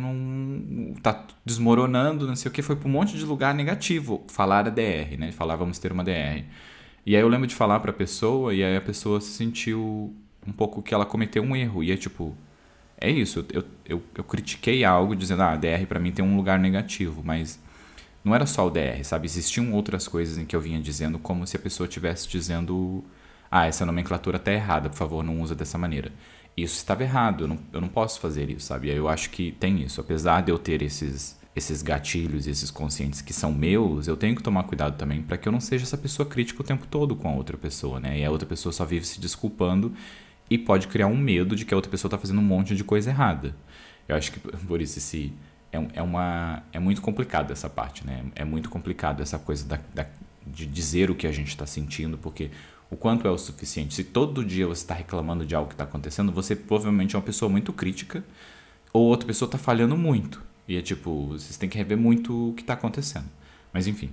tá desmoronando, não sei o que, foi pra um monte de lugar negativo falar a DR, né? Falar vamos ter uma DR. E aí eu lembro de falar pra pessoa e aí a pessoa se sentiu um pouco que ela cometeu um erro. E é tipo, é isso, eu critiquei algo dizendo, a DR pra mim tem um lugar negativo, mas não era só o DR, sabe? Existiam outras coisas em que eu vinha dizendo como se a pessoa estivesse dizendo, essa nomenclatura tá errada, por favor, não usa dessa maneira. Isso estava errado, eu não posso fazer isso, sabe? Eu acho que tem isso. Apesar de eu ter esses gatilhos, esses conscientes que são meus, eu tenho que tomar cuidado também para que eu não seja essa pessoa crítica o tempo todo com a outra pessoa, né? E a outra pessoa só vive se desculpando e pode criar um medo de que a outra pessoa está fazendo um monte de coisa errada. Eu acho que, por isso, é muito complicado essa parte, né? É muito complicado essa coisa de dizer o que a gente está sentindo, porque o quanto é o suficiente. Se todo dia você está reclamando de algo que está acontecendo, você provavelmente é uma pessoa muito crítica ou outra pessoa está falhando muito. E é tipo, vocês têm que rever muito o que está acontecendo. Mas enfim.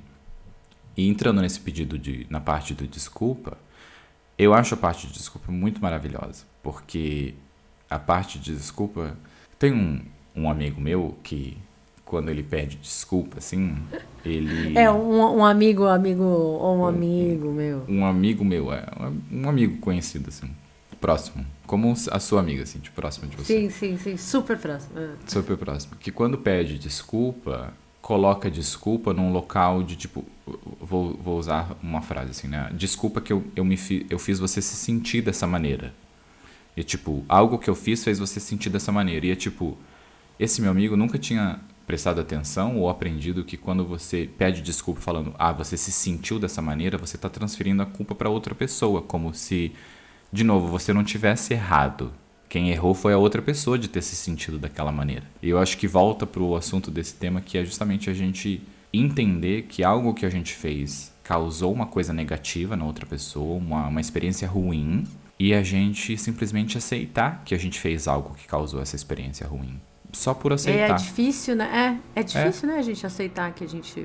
E entrando nesse pedido na parte do desculpa, eu acho a parte de desculpa muito maravilhosa. Porque a parte de desculpa... Tem um amigo meu que, quando ele pede desculpa, assim, ele... Um amigo ou um amigo meu. Um amigo meu, um amigo conhecido, assim, próximo. Como a sua amiga, assim, de próximo de você. Sim, super próximo. Super próximo. Que quando pede desculpa, coloca desculpa num local de, tipo... Vou usar uma frase, assim, né? Desculpa que eu fiz você se sentir dessa maneira. E, tipo, algo que eu fiz fez você sentir dessa maneira. E é, tipo, esse meu amigo nunca tinha prestado atenção ou aprendido que quando você pede desculpa falando, você se sentiu dessa maneira, você está transferindo a culpa para outra pessoa. Como se, de novo, você não tivesse errado. Quem errou foi a outra pessoa de ter se sentido daquela maneira. E eu acho que volta pro assunto desse tema, que é justamente a gente entender que algo que a gente fez causou uma coisa negativa na outra pessoa, uma experiência ruim, e a gente simplesmente aceitar que a gente fez algo que causou essa experiência ruim. Só por aceitar. É difícil, né? É difícil, né, a gente aceitar que a gente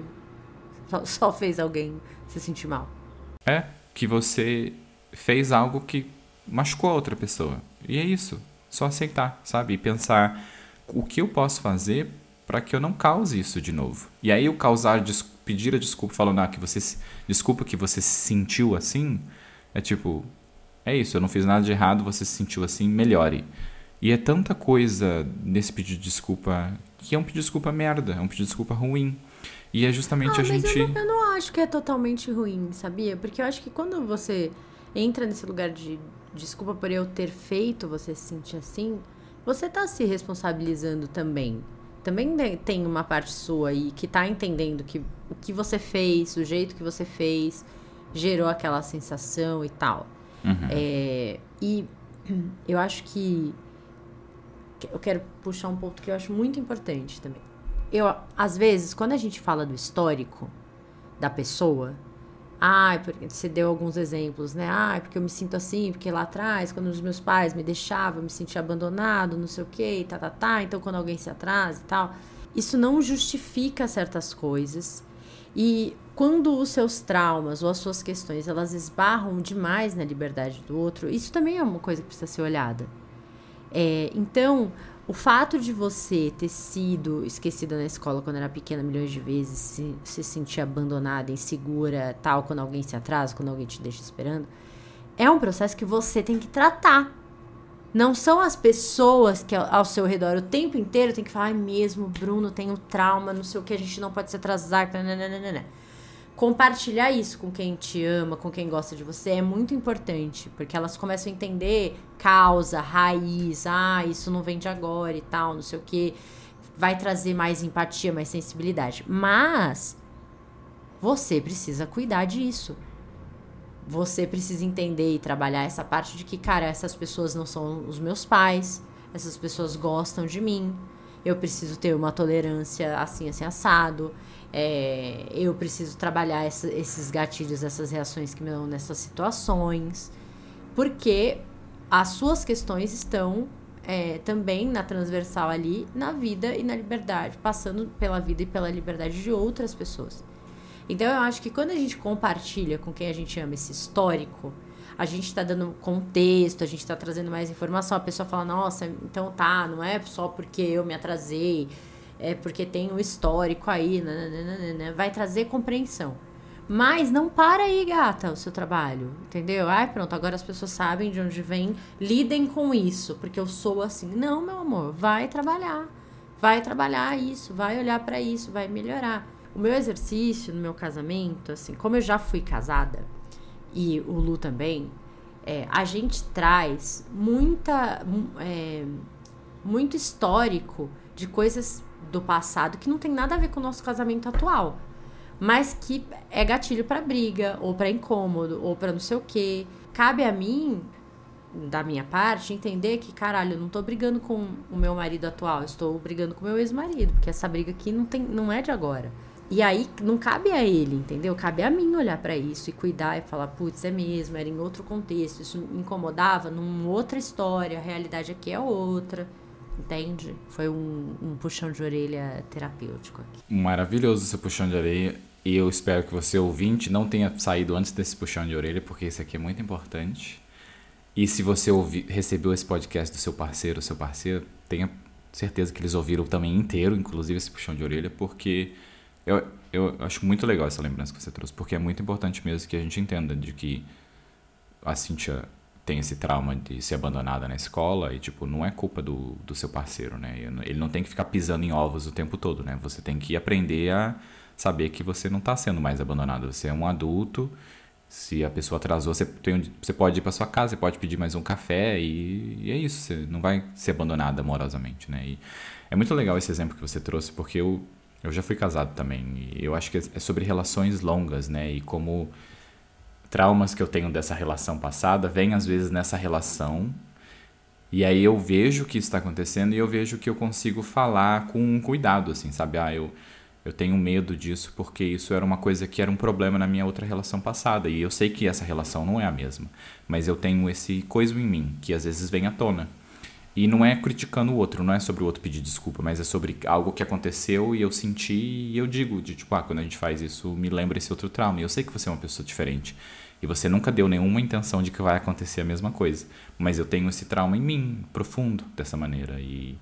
só fez alguém se sentir mal. Que você fez algo que machucou a outra pessoa. E é isso. Só aceitar, sabe? E pensar o que eu posso fazer para que eu não cause isso de novo. E aí o pedir a desculpa falando desculpa que você se sentiu assim, é tipo... É isso, eu não fiz nada de errado, você se sentiu assim, melhore. E é tanta coisa nesse pedido de desculpa que é um pedido de desculpa merda, é um pedido de desculpa ruim. E é justamente a gente... Eu não acho que é totalmente ruim, sabia? Porque eu acho que quando você entra nesse lugar de desculpa por eu ter feito você se sentir assim, você tá se responsabilizando também. Também tem uma parte sua aí que tá entendendo que o que você fez, o jeito que você fez, gerou aquela sensação e tal. Uhum. E eu acho que eu quero puxar um ponto que eu acho muito importante também. Às vezes, quando a gente fala do histórico da pessoa, porque você deu alguns exemplos, né? Porque eu me sinto assim, porque lá atrás, quando os meus pais me deixavam, eu me sentia abandonado, não sei o quê, então quando alguém se atrasa e tal. Isso não justifica certas coisas. E quando os seus traumas ou as suas questões, elas esbarram demais na liberdade do outro, isso também é uma coisa que precisa ser olhada. Então, o fato de você ter sido esquecida na escola quando era pequena milhões de vezes, se sentir abandonada, insegura, tal, quando alguém se atrasa, quando alguém te deixa esperando, é um processo que você tem que tratar. Não são as pessoas que ao seu redor o tempo inteiro tem que falar, mesmo, Bruno, tem um trauma, não sei o que, a gente não pode se atrasar, nananana. Compartilhar isso com quem te ama, com quem gosta de você é muito importante, porque elas começam a entender causa, raiz, isso não vem de agora e tal, não sei o que, vai trazer mais empatia, mais sensibilidade. Mas você precisa cuidar disso. Você precisa entender e trabalhar essa parte de que, cara, essas pessoas não são os meus pais, essas pessoas gostam de mim, eu preciso ter uma tolerância assim, assado, eu preciso trabalhar esses gatilhos, essas reações que me dão nessas situações, porque as suas questões estão também na transversal ali, na vida e na liberdade, passando pela vida e pela liberdade de outras pessoas. Então eu acho que quando a gente compartilha com quem a gente ama esse histórico, a gente está dando contexto, a gente está trazendo mais informação, a pessoa fala, nossa, então não é só porque eu me atrasei, é porque tem um histórico aí, nananana, vai trazer compreensão. Mas não para aí, gata, o seu trabalho, entendeu? Pronto, agora as pessoas sabem de onde vem, lidem com isso, porque eu sou assim. Não, meu amor, vai trabalhar isso, vai olhar para isso, vai melhorar. O meu exercício no meu casamento, assim, como eu já fui casada, e o Lu também, a gente traz muito histórico de coisas do passado que não tem nada a ver com o nosso casamento atual, mas que é gatilho pra briga, ou pra incômodo, ou pra não sei o quê. Cabe a mim, da minha parte, entender que, caralho, eu não tô brigando com o meu marido atual, eu estou brigando com o meu ex-marido, porque essa briga aqui não é de agora. E aí não cabe a ele, entendeu? Cabe a mim olhar pra isso e cuidar e falar, putz, é mesmo, era em outro contexto, isso me incomodava numa outra história, a realidade aqui é outra, entende? Foi um puxão de orelha terapêutico aqui. Maravilhoso esse puxão de orelha. E eu espero que você, ouvinte, não tenha saído antes desse puxão de orelha, porque isso aqui é muito importante. E se você recebeu esse podcast do seu parceiro ou seu parceiro, tenha certeza que eles ouviram também inteiro, inclusive esse puxão de orelha, porque eu acho muito legal essa lembrança que você trouxe, porque é muito importante mesmo que a gente entenda de que a Cíntia tem esse trauma de ser abandonada na escola e, tipo, não é culpa do seu parceiro, né? Ele não tem que ficar pisando em ovos o tempo todo, né? Você tem que aprender a saber que você não está sendo mais abandonado, você é um adulto. Se a pessoa atrasou, você pode ir para sua casa, você pode pedir mais um café e é isso, você não vai ser abandonada amorosamente, né? E é muito legal esse exemplo que você trouxe, porque eu já fui casado também e eu acho que é sobre relações longas, né? E como traumas que eu tenho dessa relação passada vêm às vezes nessa relação e aí eu vejo que isso está acontecendo e eu vejo que eu consigo falar com cuidado, assim, sabe? Eu tenho medo disso porque isso era uma coisa que era um problema na minha outra relação passada. E eu sei que essa relação não é a mesma. Mas eu tenho esse coisa em mim que às vezes vem à tona. E não é criticando o outro, não é sobre o outro pedir desculpa, mas é sobre algo que aconteceu e eu senti e eu digo, de tipo, quando a gente faz isso, me lembra esse outro trauma. E eu sei que você é uma pessoa diferente. E você nunca deu nenhuma intenção de que vai acontecer a mesma coisa. Mas eu tenho esse trauma em mim, profundo, dessa maneira. E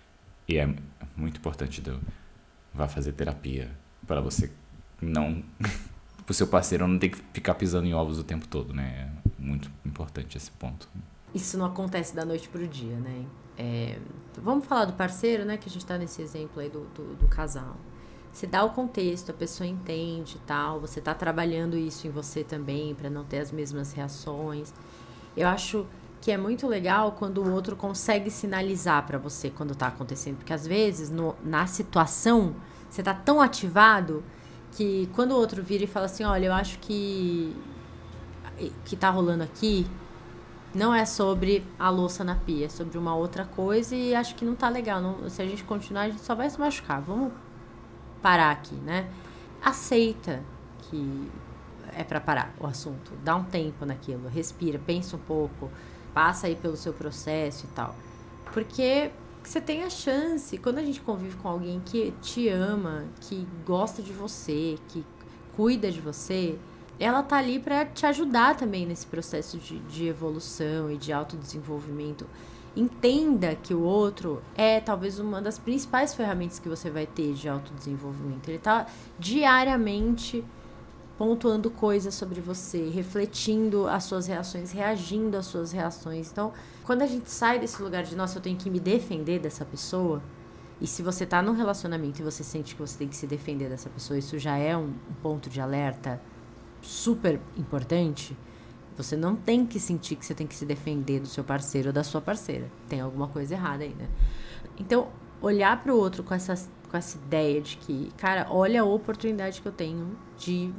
é muito importante vá fazer terapia para você não o seu parceiro não ter que ficar pisando em ovos o tempo todo, né? É muito importante esse ponto. Isso não acontece da noite pro dia, né? Vamos falar do parceiro, né? Que a gente tá nesse exemplo aí do casal. Você dá o contexto, a pessoa entende e tal, você tá trabalhando isso em você também para não ter as mesmas reações. Eu acho que é muito legal quando o outro consegue sinalizar para você quando tá acontecendo, porque às vezes na situação você tá tão ativado que quando o outro vira e fala assim, olha, eu acho que tá rolando aqui não é sobre a louça na pia, é sobre uma outra coisa e acho que não tá legal, se a gente continuar a gente só vai se machucar, vamos parar aqui, né? Aceita que é para parar o assunto, dá um tempo naquilo, respira, pensa um pouco, passa aí pelo seu processo e tal. Porque você tem a chance, quando a gente convive com alguém que te ama, que gosta de você, que cuida de você, ela tá ali para te ajudar também nesse processo de evolução e de autodesenvolvimento. Entenda que o outro é talvez uma das principais ferramentas que você vai ter de autodesenvolvimento. Ele tá diariamente pontuando coisas sobre você, refletindo as suas reações, reagindo às suas reações. Então, quando a gente sai desse lugar de, nossa, eu tenho que me defender dessa pessoa, e se você tá num relacionamento e você sente que você tem que se defender dessa pessoa, isso já é um ponto de alerta super importante. Você não tem que sentir que você tem que se defender do seu parceiro ou da sua parceira. Tem alguma coisa errada aí, né? Então, olhar pro outro com essa ideia de que, cara, olha a oportunidade que eu tenho de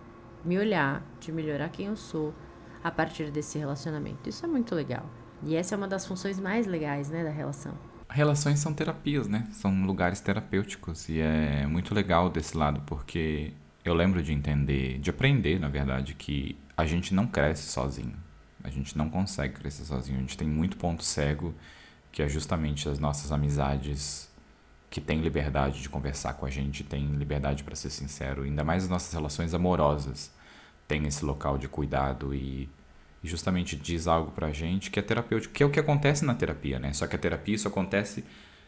me olhar, de melhorar quem eu sou a partir desse relacionamento. Isso é muito legal. E essa é uma das funções mais legais, né, da relação. Relações são terapias, né? São lugares terapêuticos e é muito legal desse lado porque eu lembro de entender, de aprender, na verdade, que a gente não cresce sozinho. A gente não consegue crescer sozinho. A gente tem muito ponto cego que é justamente as nossas amizades que têm liberdade de conversar com a gente, têm liberdade para ser sincero, ainda mais as nossas relações amorosas têm esse local de cuidado e justamente diz algo pra gente que é terapêutico, que é o que acontece na terapia, né? Só que a terapia isso acontece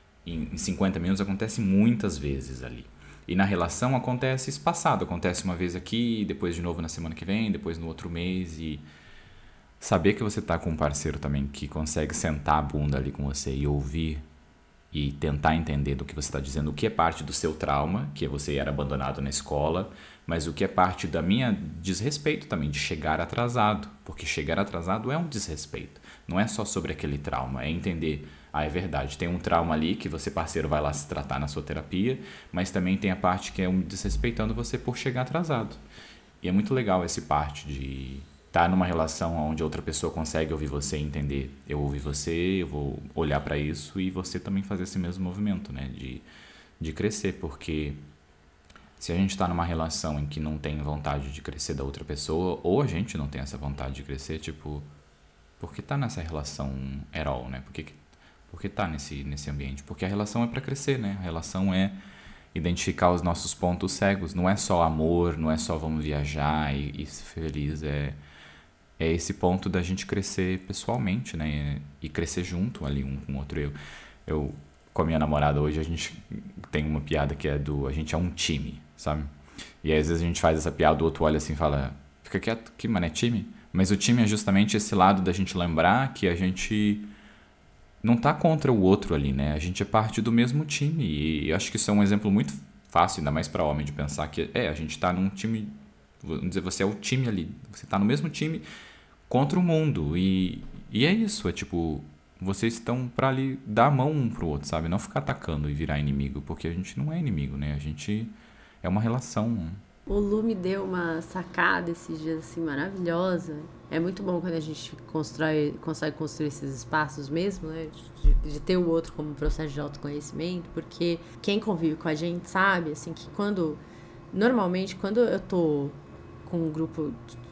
em 50 minutos, acontece muitas vezes ali. E na relação acontece espaçado, acontece uma vez aqui, depois de novo na semana que vem, depois no outro mês e saber que você tá com um parceiro também que consegue sentar a bunda ali com você e ouvir e tentar entender do que você está dizendo, o que é parte do seu trauma, que você era abandonado na escola, mas o que é parte da minha desrespeito também, de chegar atrasado, porque chegar atrasado é um desrespeito, não é só sobre aquele trauma, é entender, é verdade, tem um trauma ali que você parceiro vai lá se tratar na sua terapia, mas também tem a parte que é um desrespeitando você por chegar atrasado, e é muito legal essa parte de estar numa relação onde outra pessoa consegue ouvir você e entender, eu ouvi você, eu vou olhar para isso e você também fazer esse mesmo movimento, né, de crescer, porque Se a gente tá numa relação em que não tem vontade de crescer da outra pessoa, ou a gente não tem essa vontade de crescer, tipo, por que tá nessa relação herói, né? Por que tá nesse ambiente? Porque a relação é pra crescer, né? A relação é identificar os nossos pontos cegos. Não é só amor, não é só vamos viajar e ser feliz. É esse ponto da gente crescer pessoalmente, né? E crescer junto ali um com o outro. Eu com a minha namorada hoje, a gente tem uma piada que é a gente é um time, sabe? E aí, às vezes a gente faz essa piada, o outro olha assim e fala, fica quieto, que mano, é time? Mas o time é justamente esse lado da gente lembrar que a gente não tá contra o outro ali, né? A gente é parte do mesmo time. E eu acho que isso é um exemplo muito fácil, ainda mais para homem, de pensar que a gente tá num time, vamos dizer, você é o time ali, você tá no mesmo time contra o mundo. E é isso, é tipo, vocês estão pra ali dar a mão um pro outro, sabe? Não ficar atacando e virar inimigo, porque a gente não é inimigo, né? A gente é uma relação. O Lu me deu uma sacada esses dias, assim, maravilhosa. É muito bom quando a gente consegue construir esses espaços mesmo, né? De ter o outro como processo de autoconhecimento, porque quem convive com a gente sabe, assim, que normalmente, quando eu tô com um grupo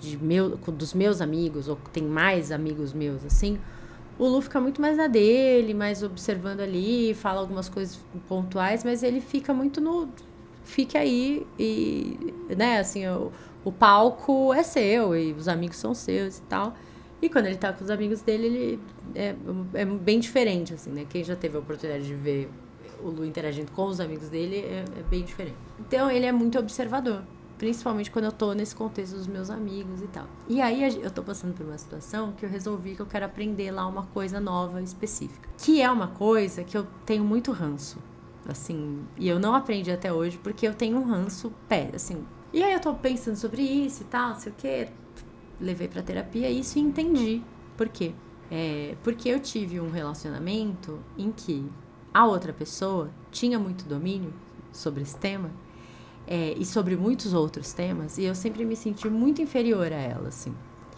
dos meus amigos, ou tem mais amigos meus, assim, o Lu fica muito mais na dele, mais observando ali, fala algumas coisas pontuais, mas ele fica muito no... Fique aí e, né, assim, o palco é seu e os amigos são seus e tal. E quando ele tá com os amigos dele, ele é bem diferente, assim, né? Quem já teve a oportunidade de ver o Lu interagindo com os amigos dele é bem diferente. Então, ele é muito observador, principalmente quando eu tô nesse contexto dos meus amigos e tal. E aí, eu tô passando por uma situação que eu resolvi que eu quero aprender lá uma coisa nova, específica. Que é uma coisa que eu tenho muito ranço. Assim, e eu não aprendi até hoje porque eu tenho um ranço assim. E aí eu tô pensando sobre isso e tal, não sei o que, levei pra terapia isso e entendi por quê. Porque eu tive um relacionamento em que a outra pessoa tinha muito domínio sobre esse tema e sobre muitos outros temas, e eu sempre me senti muito inferior a ela, assim.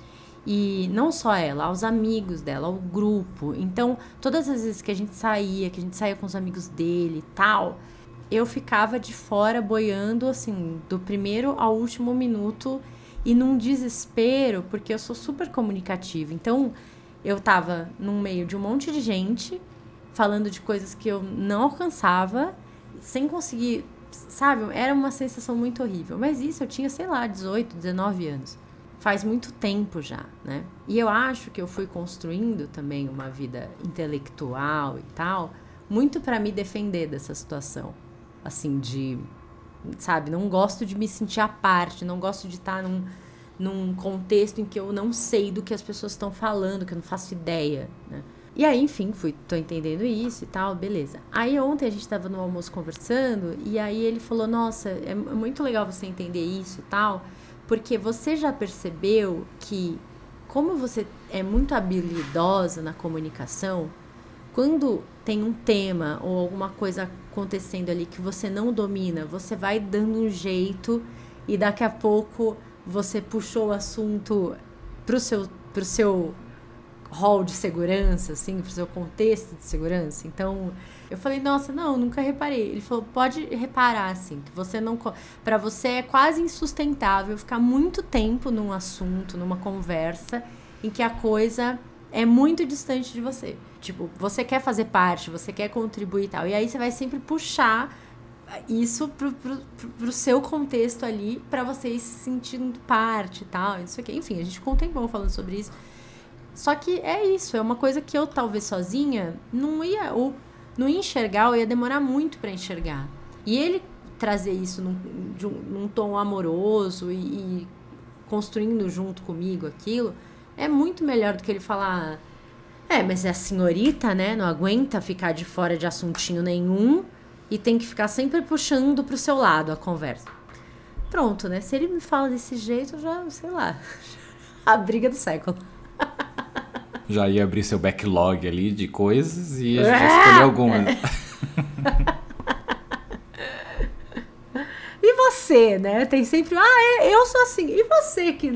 E não só ela, aos amigos dela, ao grupo. Então, todas as vezes que a gente saía com os amigos dele e tal, eu ficava de fora boiando, assim, do primeiro ao último minuto e num desespero, porque eu sou super comunicativa. Então, eu tava no meio de um monte de gente, falando de coisas que eu não alcançava, sem conseguir, sabe? Era uma sensação muito horrível. Mas isso eu tinha, sei lá, 18, 19 anos. Faz muito tempo já, né? E eu acho que eu fui construindo também uma vida intelectual e tal, muito para me defender dessa situação. Assim, sabe, não gosto de me sentir à parte, não gosto de estar num contexto em que eu não sei do que as pessoas estão falando, que eu não faço ideia, né? E aí, enfim, tô entendendo isso e tal, beleza. Aí ontem a gente tava no almoço conversando, e aí ele falou, nossa, é muito legal você entender isso e tal, porque você já percebeu que, como você é muito habilidosa na comunicação, quando tem um tema ou alguma coisa acontecendo ali que você não domina, você vai dando um jeito e daqui a pouco você puxou o assunto pro seu hall de segurança, assim, pro seu contexto de segurança. Então, eu falei, nossa, não, nunca reparei. Ele falou, pode reparar, assim, que você não... Pra você é quase insustentável ficar muito tempo num assunto, numa conversa, em que a coisa é muito distante de você. Tipo, você quer fazer parte, você quer contribuir e tal. E aí você vai sempre puxar isso pro seu contexto ali, pra você ir se sentindo parte e tal, isso aqui. Enfim, a gente ficou um tempão falando sobre isso. Só que é isso, é uma coisa que eu talvez sozinha não ia enxergar, ou ia demorar muito para enxergar. E ele trazer isso num tom amoroso e construindo junto comigo aquilo, é muito melhor do que ele falar, mas a senhorita, né, não aguenta ficar de fora de assuntinho nenhum e tem que ficar sempre puxando pro seu lado a conversa. Pronto, né, se ele me fala desse jeito, eu já, sei lá, a briga do século. Já ia abrir seu backlog ali de coisas e a gente ia escolher algumas. E você, né? Tem sempre... eu sou assim. E você que...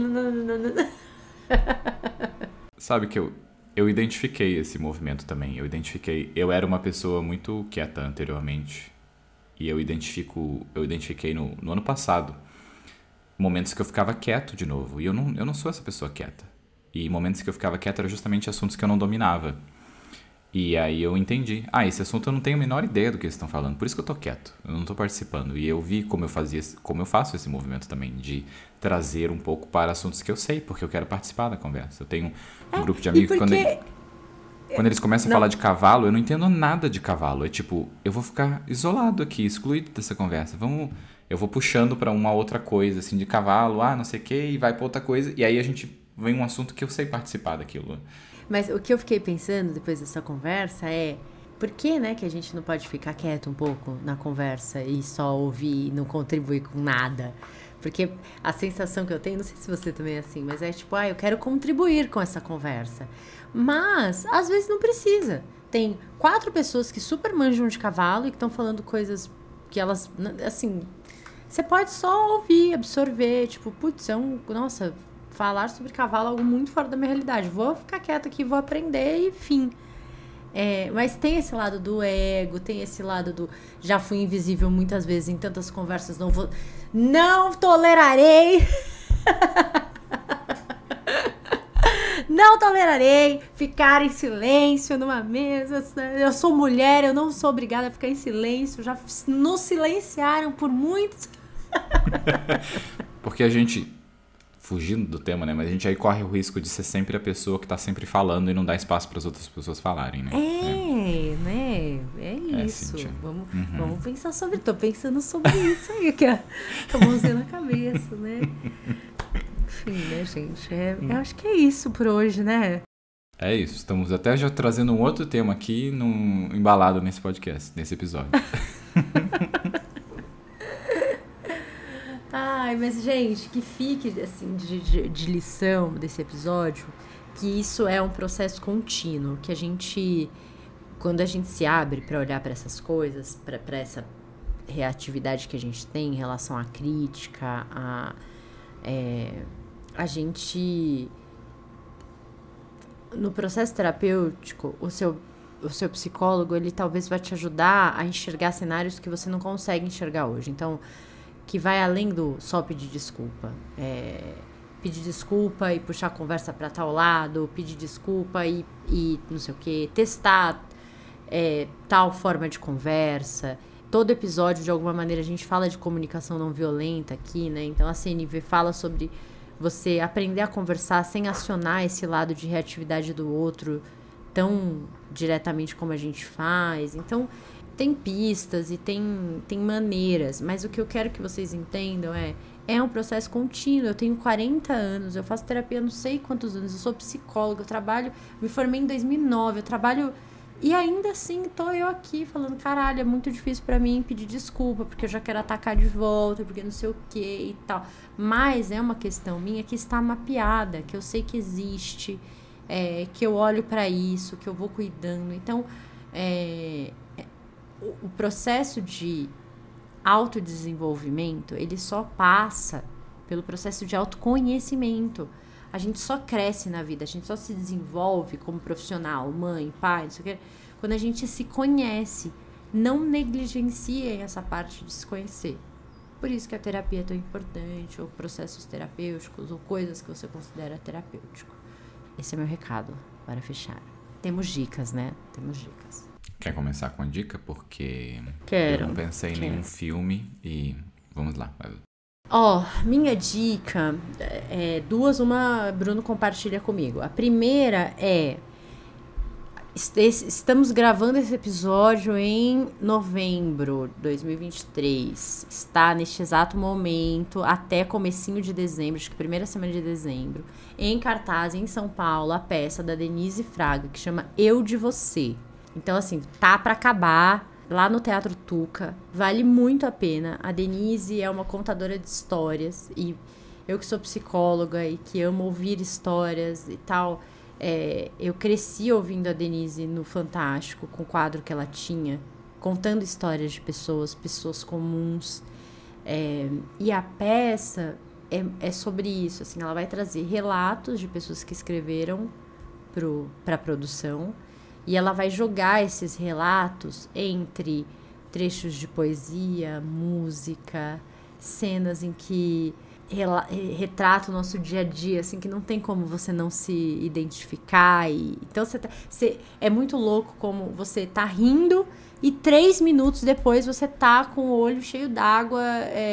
Sabe que eu identifiquei esse movimento também. Eu era uma pessoa muito quieta anteriormente. E eu identifiquei no ano passado momentos que eu ficava quieto de novo. E eu não sou essa pessoa quieta. E momentos que eu ficava quieto eram justamente assuntos que eu não dominava. E aí eu entendi. Esse assunto eu não tenho a menor ideia do que eles estão falando. Por isso que eu tô quieto. Eu não tô participando. E eu vi como eu faço esse movimento também. De trazer um pouco para assuntos que eu sei. Porque eu quero participar da conversa. Eu tenho um grupo de amigos que quando eles começam a falar de cavalo, eu não entendo nada de cavalo. É tipo, eu vou ficar isolado aqui, excluído dessa conversa. Eu vou puxando para uma outra coisa, assim, de cavalo, não sei o quê, e vai para outra coisa. E aí a gente vem um assunto que eu sei participar daquilo. Mas o que eu fiquei pensando depois dessa conversa é... Por que, né, que a gente não pode ficar quieto um pouco na conversa e só ouvir e não contribuir com nada? Porque a sensação que eu tenho, não sei se você também é assim, mas é tipo, eu quero contribuir com essa conversa. Mas, às vezes não precisa. Tem 4 pessoas que super manjam de cavalo e que estão falando coisas que elas, assim... Você pode só ouvir, absorver, tipo, putz, nossa, falar sobre cavalo é algo muito fora da minha realidade. Vou ficar quieta aqui, vou aprender e fim. Mas tem esse lado do ego, tem esse lado do já fui invisível muitas vezes em tantas conversas, não tolerarei não tolerarei ficar em silêncio numa mesa. Eu sou mulher, eu não sou obrigada a ficar em silêncio. Já nos silenciaram por muitos. Porque a gente, fugindo do tema, né? Mas a gente aí corre o risco de ser sempre a pessoa que tá sempre falando e não dá espaço para as outras pessoas falarem, né? Né? É isso. Vamos pensar sobre... Tô pensando sobre isso aí, que a mãozinha na cabeça, né? Enfim, né, gente? Eu acho que é isso por hoje, né? É isso. Estamos até já trazendo um outro tema aqui embalado nesse podcast, nesse episódio. Mas, gente, que fique, assim, de lição desse episódio, que isso é um processo contínuo, que quando a gente se abre para olhar para essas coisas, para essa reatividade que a gente tem em relação à crítica, a gente, no processo terapêutico, o seu psicólogo, ele talvez vai te ajudar a enxergar cenários que você não consegue enxergar hoje. Então, que vai além do só pedir desculpa. Pedir desculpa e puxar a conversa para tal lado, pedir desculpa e não sei o que, testar tal forma de conversa. Todo episódio, de alguma maneira, a gente fala de comunicação não violenta aqui, né? Então, a CNV fala sobre você aprender a conversar sem acionar esse lado de reatividade do outro tão diretamente como a gente faz. Então, tem pistas e tem maneiras, mas o que eu quero que vocês entendam é um processo contínuo. Eu tenho 40 anos, eu faço terapia há não sei quantos anos, eu sou psicóloga, me formei em 2009, eu trabalho... E ainda assim, tô eu aqui falando, caralho, é muito difícil pra mim pedir desculpa, porque eu já quero atacar de volta, porque não sei o que e tal. Mas é uma questão minha que está mapeada, que eu sei que existe, que eu olho pra isso, que eu vou cuidando. Então, o processo de autodesenvolvimento, ele só passa pelo processo de autoconhecimento. A gente só cresce na vida, a gente só se desenvolve como profissional, mãe, pai, não sei o que, quando a gente se conhece. Não negligenciem essa parte de se conhecer. Por isso que a terapia é tão importante, ou processos terapêuticos, ou coisas que você considera terapêutico. Esse é meu recado para fechar. Temos dicas, né? Temos dicas. Quer começar com a dica? Porque eu não pensei em nenhum filme e vamos lá. Minha dica é 2, uma Bruno compartilha comigo. A primeira estamos gravando esse episódio em novembro de 2023. Está neste exato momento, até comecinho de dezembro, acho que primeira semana de dezembro, em cartaz em São Paulo, a peça da Denise Fraga, que chama Eu de Você. Então, assim, tá pra acabar... lá no Teatro Tuca, vale muito a pena. A Denise é uma contadora de histórias, e eu que sou psicóloga e que amo ouvir histórias e tal, eu cresci ouvindo a Denise no Fantástico, com o quadro que ela tinha, contando histórias de pessoas comuns, e a peça é sobre isso, assim, ela vai trazer relatos de pessoas que escreveram para a produção, e ela vai jogar esses relatos entre trechos de poesia, música, cenas em que retrata o nosso dia a dia, assim, que não tem como você não se identificar. Então, é muito louco como você tá rindo e 3 minutos depois você tá com o olho cheio d'água.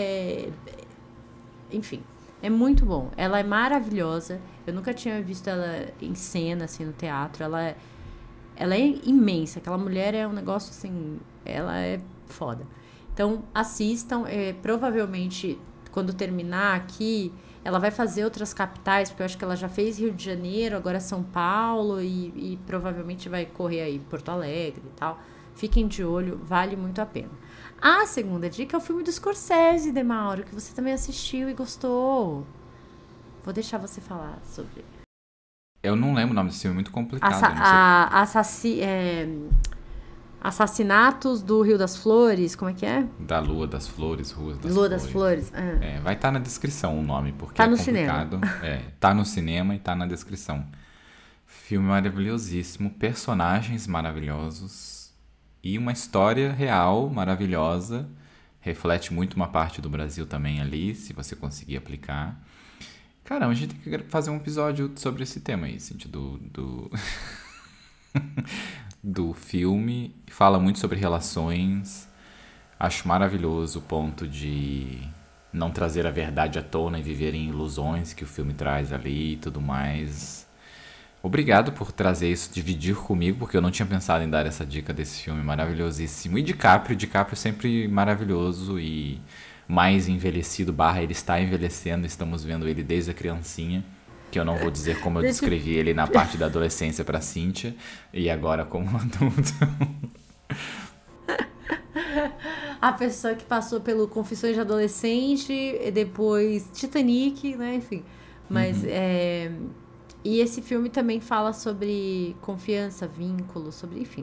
Enfim, é muito bom. Ela é maravilhosa. Eu nunca tinha visto ela em cena, assim, no teatro. Ela é imensa. Aquela mulher é um negócio, assim, ela é foda. Então, assistam. Provavelmente, quando terminar aqui, ela vai fazer outras capitais, porque eu acho que ela já fez Rio de Janeiro, agora São Paulo e provavelmente vai correr aí Porto Alegre e tal. Fiquem de olho, vale muito a pena. A segunda dica é o filme do Scorsese, Demauro, que você também assistiu e gostou. Vou deixar você falar sobre. Eu não lembro o nome desse filme, é muito complicado. Assassinatos do Rio das Flores, como é que é? Da Lua das Flores, Ruas das Flores. Lua das Flores. Vai estar na descrição o nome, porque tá é no complicado. Cinema. Tá no cinema e tá na descrição. Filme maravilhosíssimo, personagens maravilhosos e uma história real maravilhosa. Reflete muito uma parte do Brasil também ali, se você conseguir aplicar. Caramba, a gente tem que fazer um episódio sobre esse tema aí, sentido do filme. Fala muito sobre relações. Acho maravilhoso o ponto de não trazer a verdade à tona e viver em ilusões que o filme traz ali e tudo mais. Obrigado por trazer isso, dividir comigo, porque eu não tinha pensado em dar essa dica desse filme maravilhosíssimo. E DiCaprio sempre maravilhoso e mais envelhecido, ele está envelhecendo, estamos vendo ele desde a criancinha, que eu não vou dizer como eu descrevi ele na parte da adolescência para Cíntia, e agora como adulto. A pessoa que passou pelo Confissões de Adolescente, e depois Titanic, né, enfim. Mas, e esse filme também fala sobre confiança, vínculo, sobre, enfim.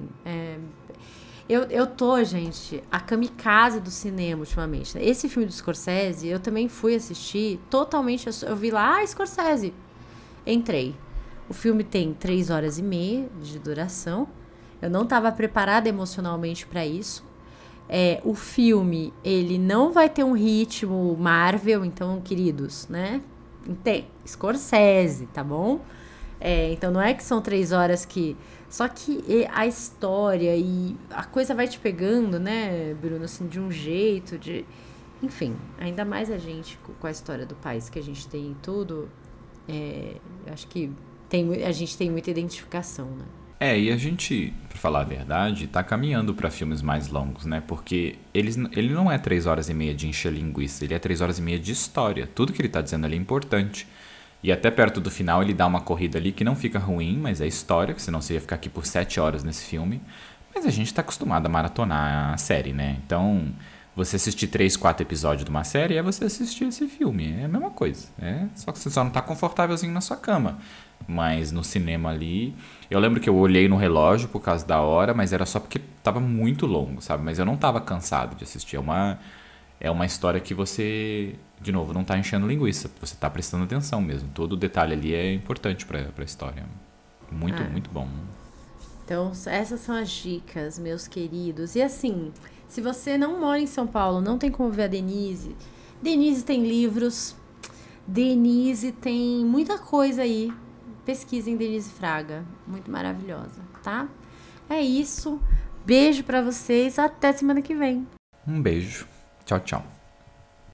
Eu tô, gente, a kamikaze do cinema ultimamente. Esse filme do Scorsese, eu também fui assistir totalmente. Eu vi lá, Scorsese. Entrei. O filme tem 3 horas e meia de duração. Eu não estava preparada emocionalmente para isso. O filme, ele não vai ter um ritmo Marvel, então, queridos, né? Tem Scorsese, tá bom? Então não é que são 3 horas que... Só que a história e a coisa vai te pegando, né, Bruno, assim, de um jeito, enfim, ainda mais a gente com a história do país que a gente tem e tudo, acho que a gente tem muita identificação, né? E a gente, pra falar a verdade, tá caminhando pra filmes mais longos, né? Porque ele não é 3 horas e meia de encher linguiça, ele é 3 horas e meia de história. Tudo que ele tá dizendo ali é importante. E até perto do final ele dá uma corrida ali que não fica ruim, mas é história, que senão você ia ficar aqui por 7 horas nesse filme. Mas a gente tá acostumado a maratonar a série, né? Então, você assistir 3, 4 episódios de uma série é você assistir esse filme. É a mesma coisa. Só que você só não tá confortávelzinho na sua cama. Mas no cinema ali... Eu lembro que eu olhei no relógio por causa da hora, mas era só porque tava muito longo, sabe? Mas eu não tava cansado de assistir. É uma história que você, de novo, não tá enchendo linguiça. Você tá prestando atenção mesmo. Todo detalhe ali é importante pra história. Muito, muito bom. Então, essas são as dicas, meus queridos. E assim, se você não mora em São Paulo, não tem como ver a Denise. Denise tem livros. Denise tem muita coisa aí. Pesquisem Denise Fraga. Muito maravilhosa, tá? É isso. Beijo pra vocês. Até semana que vem. Um beijo. Tchau, tchau.